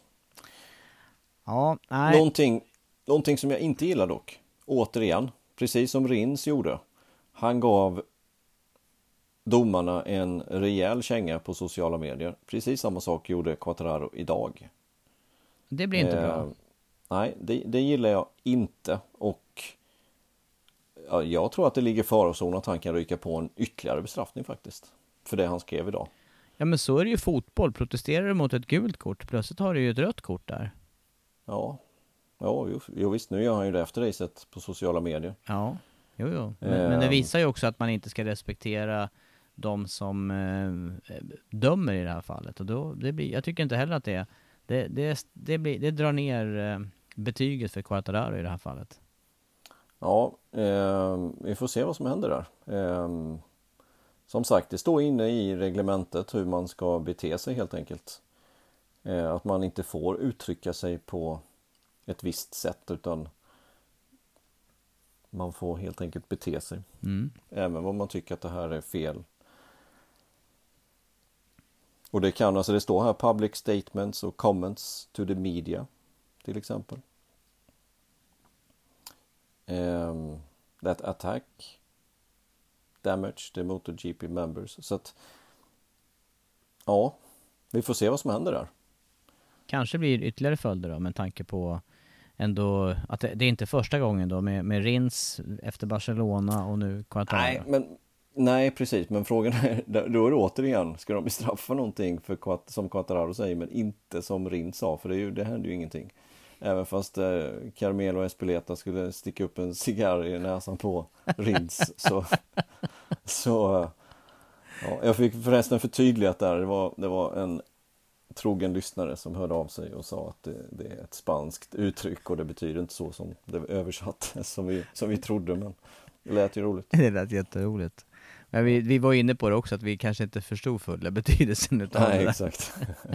Ja, nej. Någonting som jag inte gillar dock, återigen, precis som Rins gjorde. Han gav domarna en rejäl känga på sociala medier. Precis samma sak gjorde Quartararo idag. Det blir inte bra. Nej, det gillar jag inte. Och jag tror att det ligger farozon att han kan ryka på en ytterligare bestraffning faktiskt. För det han skrev idag. Ja, men så är det ju fotboll. Protesterar du mot ett gult kort, plötsligt har du ju ett rött kort där. Ja, visst, nu gör han ju det efter racet på sociala medier. Ja, jo. Men det visar ju också att man inte ska respektera de som dömer i det här fallet. Och då, jag tycker inte heller att det drar ner betyget för Quartararo i det här fallet. Ja, vi får se vad som händer där. Som sagt, det står inne i reglementet hur man ska bete sig helt enkelt. Att man inte får uttrycka sig på ett visst sätt, utan man får helt enkelt bete sig. Även om man tycker att det här är fel. Och det kan, alltså det står här public statements och comments to the media till exempel. That attack damage the MotoGP members. Så att ja, vi får se vad som händer där. Kanske blir ytterligare följder då, med tanke på ändå att det är inte första gången då med Rins efter Barcelona och nu Quartararo. Nej, precis. Men frågan är, då är det återigen, ska de bestraffa någonting för som Quartararo säger, men inte som Rins sa, för det händer ju ingenting. Även fast Carmelo Espeleta skulle sticka upp en cigarr i näsan på Rins så ja, jag fick förresten förtydligat där, det var en trogen lyssnare som hörde av sig och sa att det är ett spanskt uttryck och det betyder inte så som det översatt som vi trodde, men det lät ju roligt. Det lät jätteroligt. Men vi var inne på det också, att vi kanske inte förstod fulla betydelsen utav det. Nej, exakt.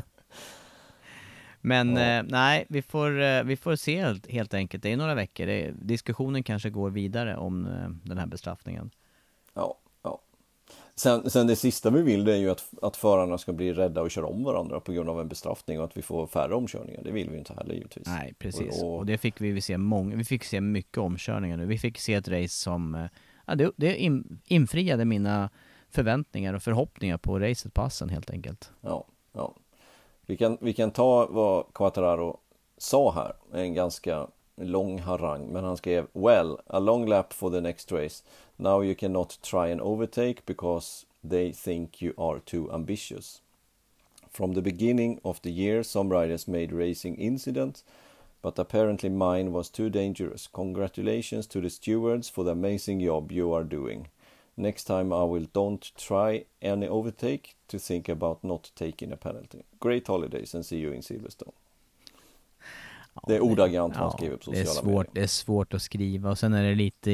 Men nej, vi får se helt enkelt. Det är några veckor. Diskussionen kanske går vidare om den här bestraffningen. Ja. Sen det sista vi vill, det är ju att förarna ska bli rädda och köra om varandra på grund av en bestraffning, och att vi får färre omkörningar. Det vill vi inte heller givetvis. Nej, precis. Och det fick vi se vi fick se mycket omkörningar nu. Vi fick se ett race som det infriade mina förväntningar och förhoppningar på racet på Assen helt enkelt. Ja. Vi kan ta vad Quartararo sa här, en ganska lång harang, men han skrev: well, a long lap for the next race. Now you cannot try and overtake because they think you are too ambitious. From the beginning of the year, some riders made racing incidents, but apparently mine was too dangerous. Congratulations to the stewards for the amazing job you are doing. Next time I will don't try any overtake to think about not taking a penalty. Great holidays and see you in Silverstone. Ja, det är ordagrant han skriver på sociala medier. Det är svårt att skriva, och sen är det lite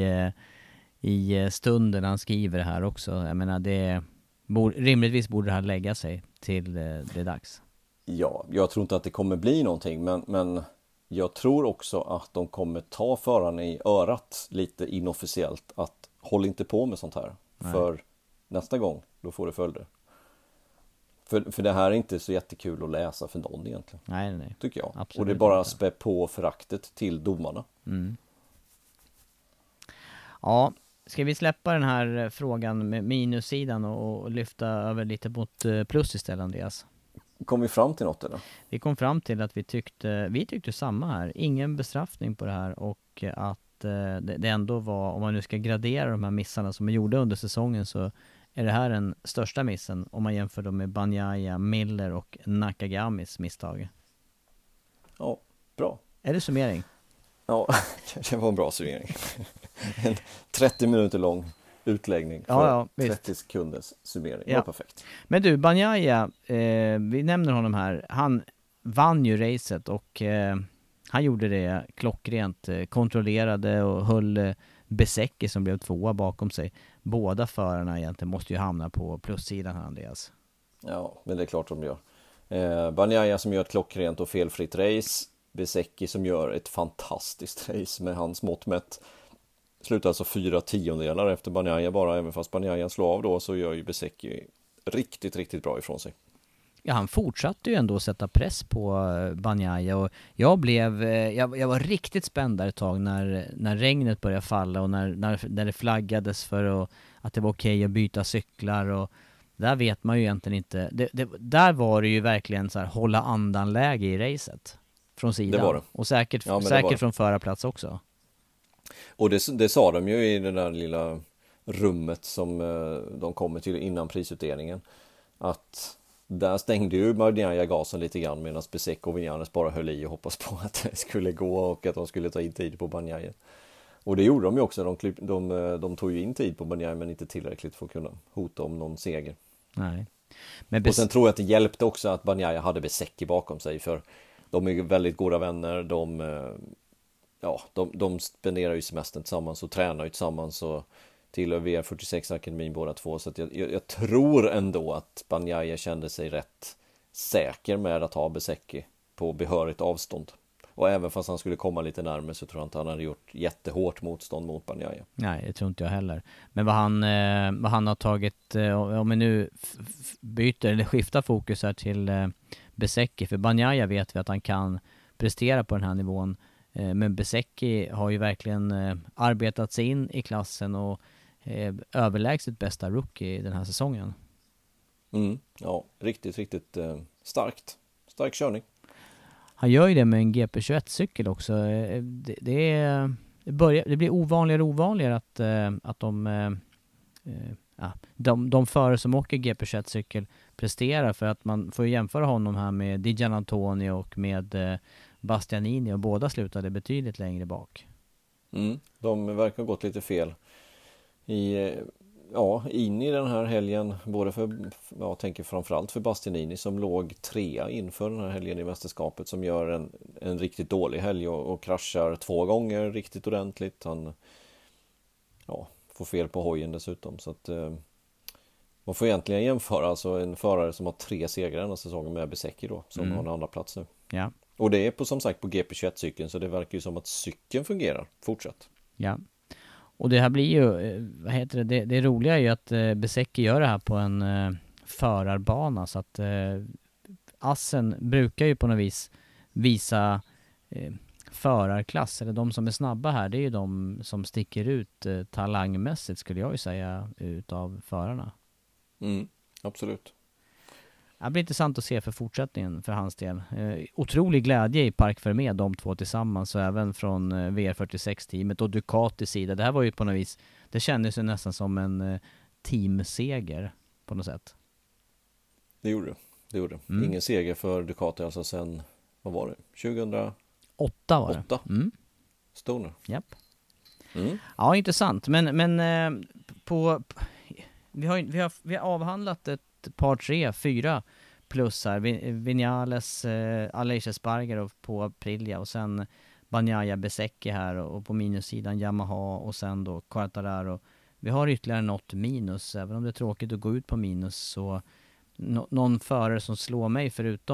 i stunden han skriver det här också. Jag menar, rimligtvis borde det här lägga sig till det är dags. Ja, jag tror inte att det kommer bli någonting, men jag tror också att de kommer ta förarna i örat lite inofficiellt, att håll inte på med sånt här. Nej. För nästa gång, då får det följder. För det här är inte så jättekul att läsa för någon egentligen. Nej. Tycker jag. Absolut. Och det är bara spä på föraktet till domarna. Ja, Ska vi släppa den här frågan med minussidan och lyfta över lite mot plus istället, Andreas? Kom vi fram till något eller? Vi kom fram till att vi tyckte samma här. Ingen bestraffning på det här, och att det ändå var, om man nu ska gradera de här missarna som är gjorda under säsongen, så är det här den största missen om man jämför dem med Bagnaia, Miller och Nakagamis misstag. Ja, bra. Är det summering? Ja, det var en bra summering. En 30 minuter lång utläggning för 30 sekunders summering. Ja. Det var perfekt. Men du, Bagnaia, vi nämner honom här. Han vann ju racet och han gjorde det klockrent. Kontrollerade och höll Bezzecchi som blev 2 bakom sig. Båda förarna egentligen måste ju hamna på plussidan här, Andreas. Ja, men det är klart de gör. Bagnaia som gör ett klockrent och felfritt race. Bezzecchi som gör ett fantastiskt race med hans mått mätt. Slutar alltså 4/10 efter Bagnaia bara. Även fast Bagnaia slår av då, så gör ju Bezzecchi riktigt, riktigt bra ifrån sig. Ja, han fortsatte ju ändå sätta press på Bagnaia, och jag var riktigt spänd där ett tag när regnet började falla och när det flaggades för att det var okej att byta cyklar, och där vet man ju egentligen inte. Där var det ju verkligen så här hålla andan-läge i racet från sidan. Det var det. Och säkert från förarplats också. Och det sa de ju i det där lilla rummet som de kommer till innan prisutdelningen, att där stängde ju Bagnaia gasen lite grann medan Bezzecchi och Viñales bara höll i och hoppas på att det skulle gå och att de skulle ta in tid på Bagnaia. Och det gjorde de ju också. De tog ju in tid på Bagnaia, men inte tillräckligt för att kunna hota om någon seger. Nej. Och sen tror jag att det hjälpte också att Bagnaia hade Bezzecchi bakom sig, för de är väldigt goda vänner. De spenderar ju semestern tillsammans och tränar ju tillsammans och tillhör VR46-akademin båda två. Så att jag tror ändå att Bagnaia kände sig rätt säker med att ha Bezzecchi på behörigt avstånd. Och även fast han skulle komma lite närmare, så tror jag inte han hade gjort jättehårt motstånd mot Bagnaia. Nej, det tror inte jag heller. Men vad han har tagit, om vi nu byter eller skiftar fokus här till Bezzecchi, för Bagnaia vet vi att han kan prestera på den här nivån. Men Bezzecchi har ju verkligen arbetat sig in i klassen och överlägset bästa rookie den här säsongen. Ja, riktigt starkt. Stark körning. Han gör ju det med en GP21-cykel också. Det blir ovanligare och ovanligare att de förare som åker GP21-cykel presterar, för att man får jämföra honom här med Di Giannantonio och med Bastianini, och båda slutade betydligt längre bak. De verkar ha gått lite fel in i den här helgen, både jag tänker framförallt för Bastianini som låg 3 inför den här helgen i mästerskapet, som gör en riktigt dålig helg och kraschar 2 gånger riktigt ordentligt. Han får fel på hojen dessutom, så att man får egentligen jämföra alltså en förare som har 3 segrar den här säsongen med Bezzecchi då, som har en andra plats nu. Ja. Och det är som sagt på GP21-cykeln, så det verkar ju som att cykeln fungerar fortsatt. Ja. Och det här blir ju, det roliga är ju att Bezzecchi gör det här på en förarbana, så att Assen brukar ju på något vis visa förarklass, eller de som är snabba här, det är ju de som sticker ut talangmässigt, skulle jag ju säga, utav förarna. Absolut. Det blir intressant att se för fortsättningen för hans del. Otrolig glädje i Parc Fermé, de två tillsammans, och även från VR46-teamet och Ducatis sida. Det här var ju på något vis, det kändes ju nästan som en teamseger på något sätt. Det gjorde det. Ingen seger för Ducati alltså sen, vad var det? 2008 var det. Stoner. Japp. Ja, intressant. Men vi har avhandlat ett par 3-4 plus här. Viñales, Aleix Espargaro på Aprilia, och sen Bagnaia, Bezzecchi här, och på minussidan Yamaha, och sen då Quartararo. Vi har ytterligare något minus, även om det är tråkigt att gå ut på minus, så någon förare som slår mig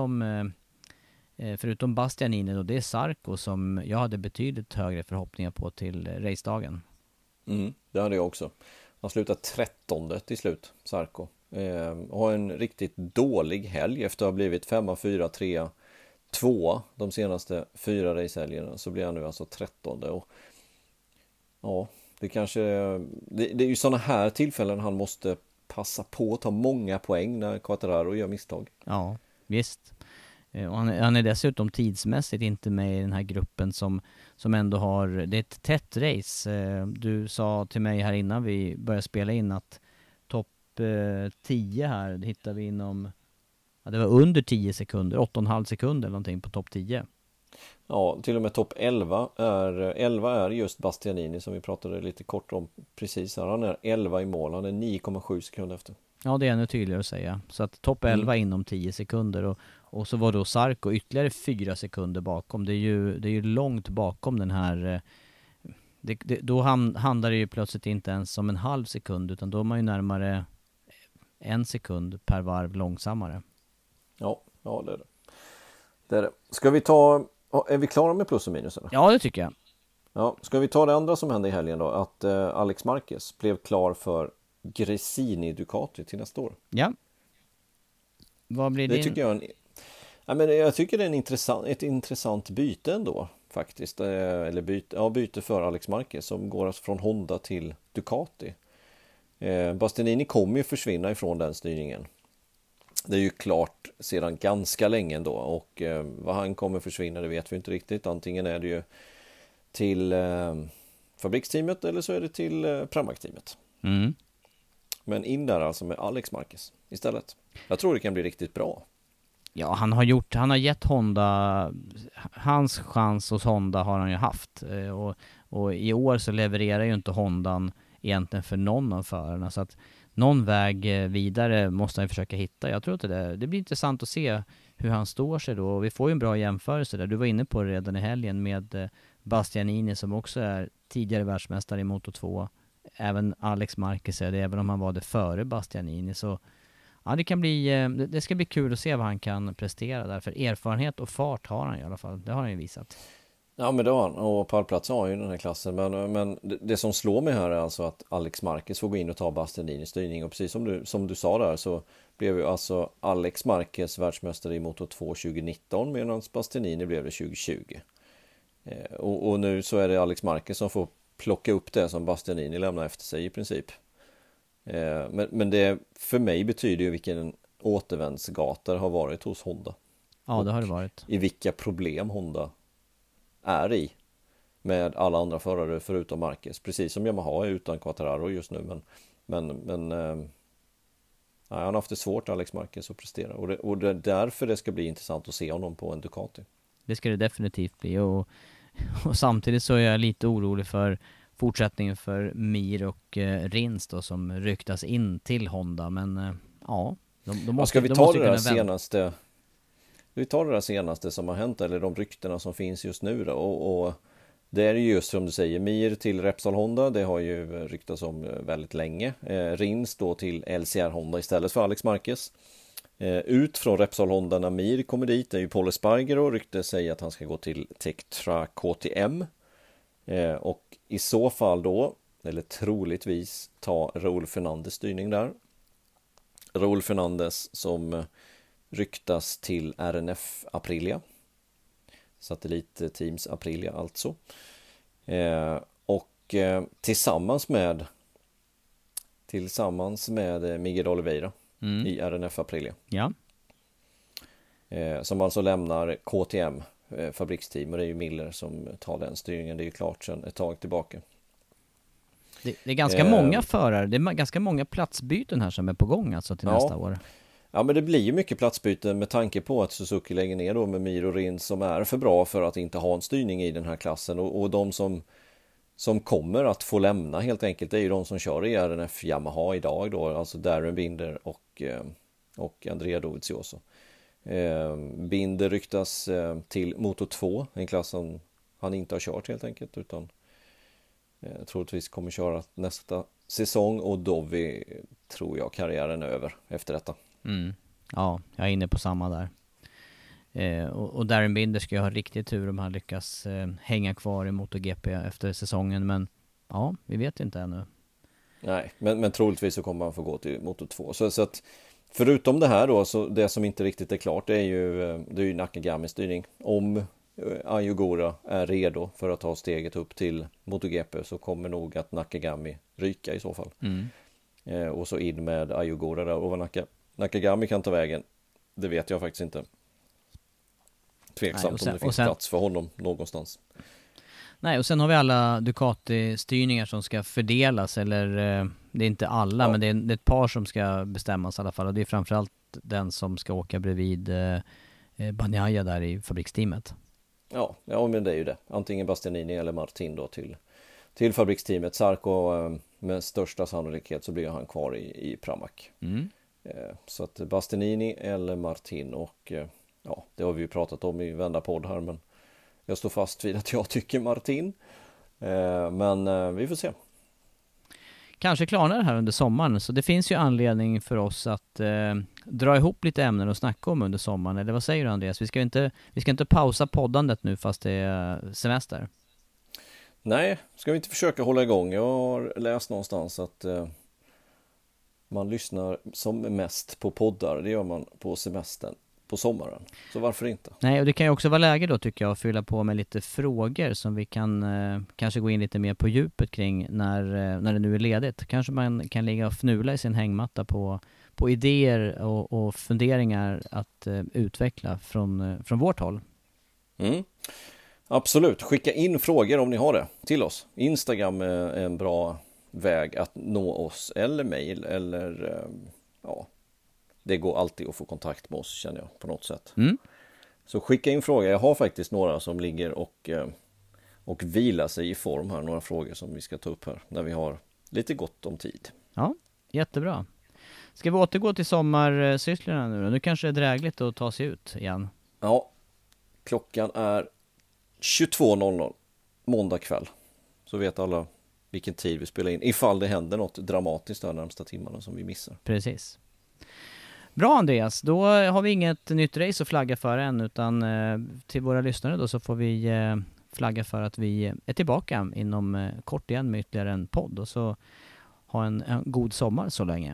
förutom Bastianini då, det är Zarco, som jag hade betydligt högre förhoppningar på till racedagen. Det hade jag också. Han slutar 13 till slut, Zarco. Har en riktigt dålig helg efter att ha blivit 5, 4, 3, 2 de senaste 4 racehelgerna, så blir han nu alltså 13. Och det är ju sådana här tillfällen han måste passa på att ta många poäng när Quartararo gör misstag. Ja, visst. Och han är dessutom tidsmässigt inte med i den här gruppen som ändå har, det är ett tätt race. Du sa till mig här innan vi började spela in att topp 10 här hittar vi inom, det var under 10 sekunder, 8,5 sekunder eller någonting på topp 10. Ja, till och med topp 11 är just Bastianini som vi pratade lite kort om precis här. Han är 11 i mål, han är 9,7 sekunder efter. Ja, det är ännu tydligare att säga. Så att topp 11 inom 10 sekunder och så var då Sarko ytterligare 4 sekunder bakom. Det är ju långt bakom den här. Då handlar det ju plötsligt inte ens om en halv sekund utan då är man ju närmare 1 sekund per varv långsammare. Ja, det är det. Det är det. Är vi klara med plus och minus? Eller? Ja, det tycker jag. Ja, ska vi ta det andra som hände i helgen då? Att Alex Marquez blev klar för Gresini Ducati till nästa år. Ja. Vad blir det? Tycker jag tycker det är ett intressant byte ändå faktiskt. Byte för Alex Marquez som går alltså från Honda till Ducati. Bastianini kommer ju försvinna ifrån den styrningen. Det är ju klart sedan ganska länge ändå och vad han kommer försvinna det vet vi inte riktigt. Antingen är det ju till fabriksteamet eller så är det till Pramac-teamet. Mm. Men in där alltså med Alex Marquez istället. Jag tror det kan bli riktigt bra. Ja, han har gett Honda, hans chans hos Honda har han ju haft. Och i år så levererar ju inte Hondan egentligen för någon av förarna. Så att någon väg vidare måste han försöka hitta. Jag tror att det blir intressant att se hur han står sig då. Och vi får ju en bra jämförelse där. Du var inne på det redan i helgen med Bastianini som också är tidigare världsmästare i Moto 2. Även Alex Marquez är det, även om han var det före Bastianini. Så ja, det ska bli kul att se vad han kan prestera där. För erfarenhet och fart har han i alla fall. Det har han ju visat. Ja, men det har han. Och pallplats har han ju i den här klassen. Men det som slår mig här är alltså att Alex Marquez får gå in och ta Bastianini styrning. Och precis som du sa där så blev ju alltså Alex Marquez världsmästare i Moto 2 2019 medan Bastianini blev det 2020. Och nu så är det Alex Marquez som får plocka upp det som Bastianini lämnar efter sig i princip. Men det för mig betyder ju vilken återvändsgata det har varit hos Honda. Ja, det har det varit. I vilka problem Honda är i med alla andra förare förutom Marquez. Precis som Yamaha är utan Quartararo just nu. Men han har haft det svårt, Alex Marquez, att prestera. Och det är därför det ska bli intressant att se honom på en Ducati. Det ska det definitivt bli. Och samtidigt så är jag lite orolig för fortsättningen för Mir och Rins då, som ryktas in till Honda. Men ja, de måste, ska vi ta det där senaste? Vi tar det där senaste som har hänt, eller de ryktena som finns just nu då, och det är ju just som du säger, Mir till Repsol Honda, det har ju ryktats om väldigt länge. Rins då till LCR Honda istället för Alex Marquez. Ut från Repsol Honda när Mir kommer dit är ju Paul Espargaro, och ryktet säger att han ska gå till Tektra KTM. Och i så fall då, eller troligtvis, ta Raúl Fernández styrning där. Raúl Fernández som ryktas till RNF Aprilia, Satellitteams Aprilia alltså, och tillsammans med Miguel Oliveira i RNF Aprilia, ja. Som alltså lämnar KTM fabriksteam, och det är ju Miller som tar den styrningen. Det är ju klart sedan ett tag tillbaka. Det är ganska många förare, det är ganska många platsbyten här som är på gång alltså till nästa år. Ja, men det blir ju mycket platsbyten med tanke på att Suzuki lägger ner då med Mir och Rins som är för bra för att inte ha en styrning i den här klassen. Och de som kommer att få lämna helt enkelt är ju de som kör i RNF Yamaha idag då, alltså Darren Binder och Andrea Dovizioso. Binder ryktas till Moto 2, en klass som han inte har kört helt enkelt, utan troligtvis kommer köra nästa säsong, och Dovi tror jag karriären är över efter detta. Ja, jag är inne på samma där. Och Darren Binder ska ju ha riktigt tur om han lyckas hänga kvar i MotoGP efter säsongen, men ja, vi vet inte ännu. Nej, men troligtvis så kommer han få gå till Moto 2. Så att förutom det här då, så det som inte riktigt är klart, det är ju Nakagami styrning. Om Ayogura är redo för att ta steget upp till MotoGP, så kommer nog att Nakagami ryka i så fall. Och så in med Ayogura där. Och vad Nakagami kan ta vägen, det vet jag faktiskt inte. Tveksamt om det finns plats för honom någonstans. Nej, och sen har vi alla Ducati-styrningar som ska fördelas, eller det är inte alla, men det är ett par som ska bestämmas i alla fall, och det är framförallt den som ska åka bredvid Bagnaia där i fabriksteamet. Ja, men det är ju det. Antingen Bastianini eller Martin då till fabriksteamet. Zarco med största sannolikhet så blir han kvar i Pramac. Så att Bastianini eller Martin, och det har vi ju pratat om i Vända podd här, men jag står fast vid att jag tycker Martin. Men vi får se. Kanske klarnar det här under sommaren, så det finns ju anledning för oss att dra ihop lite ämnen och snacka om under sommaren. Eller vad säger du, Andreas? Vi ska inte pausa poddandet nu fast det är semester. Nej, ska vi inte försöka hålla igång. Jag har läst någonstans att man lyssnar som mest på poddar. Det gör man på semestern på sommaren. Så varför inte? Nej, och det kan ju också vara läge då, tycker jag, att fylla på med lite frågor som vi kan kanske gå in lite mer på djupet kring när det nu är ledigt. Kanske man kan ligga och fnula i sin hängmatta på idéer och funderingar att utveckla från vårt håll. Absolut. Skicka in frågor om ni har det till oss. Instagram är en bra väg att nå oss, eller mejl, eller det går alltid att få kontakt med oss, känner jag, på något sätt. Så skicka in frågor. Jag har faktiskt några som ligger och vilar sig i form här. Några frågor som vi ska ta upp här när vi har lite gott om tid. Ja, jättebra. Ska vi återgå till sommarsysslorna nu då? Nu kanske det är drägligt att ta sig ut igen. Ja, klockan är 22.00 måndag kväll. Så vet alla vilken tid vi spelar in. Ifall det händer något dramatiskt de närmsta timmarna som vi missar. Precis. Bra, Andreas, då har vi inget nytt race att flagga för än, utan till våra lyssnare då så får vi flagga för att vi är tillbaka inom kort igen med ytterligare en podd, och så ha en god sommar så länge.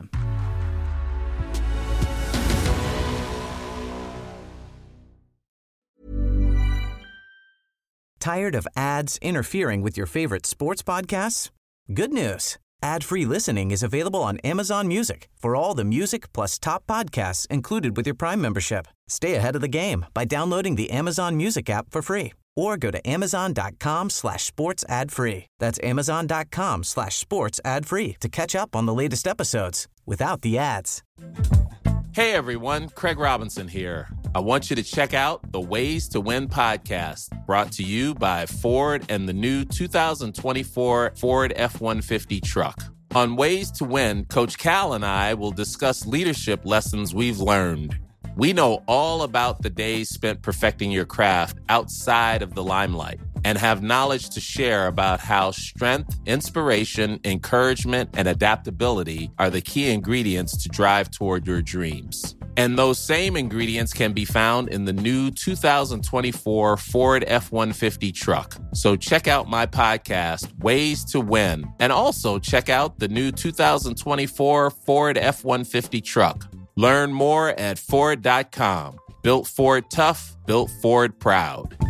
Tired of ads interfering with your favorite sports podcasts? Good news. Ad-free listening is available on Amazon Music for all the music plus top podcasts included with your Prime membership. Stay ahead of the game by downloading the Amazon Music app for free or go to amazon.com/sports ad free. That's amazon.com/sports ad free to catch up on the latest episodes without the ads. Hey everyone, Craig Robinson here. I want you to check out the Ways to Win podcast, brought to you by Ford and the new 2024 Ford F-150 truck. On Ways to Win, Coach Cal and I will discuss leadership lessons we've learned. We know all about the days spent perfecting your craft outside of the limelight and have knowledge to share about how strength, inspiration, encouragement, and adaptability are the key ingredients to drive toward your dreams. And those same ingredients can be found in the new 2024 Ford F-150 truck. So check out my podcast, Ways to Win, and also check out the new 2024 Ford F-150 truck. Learn more at Ford.com. Built Ford tough, built Ford proud.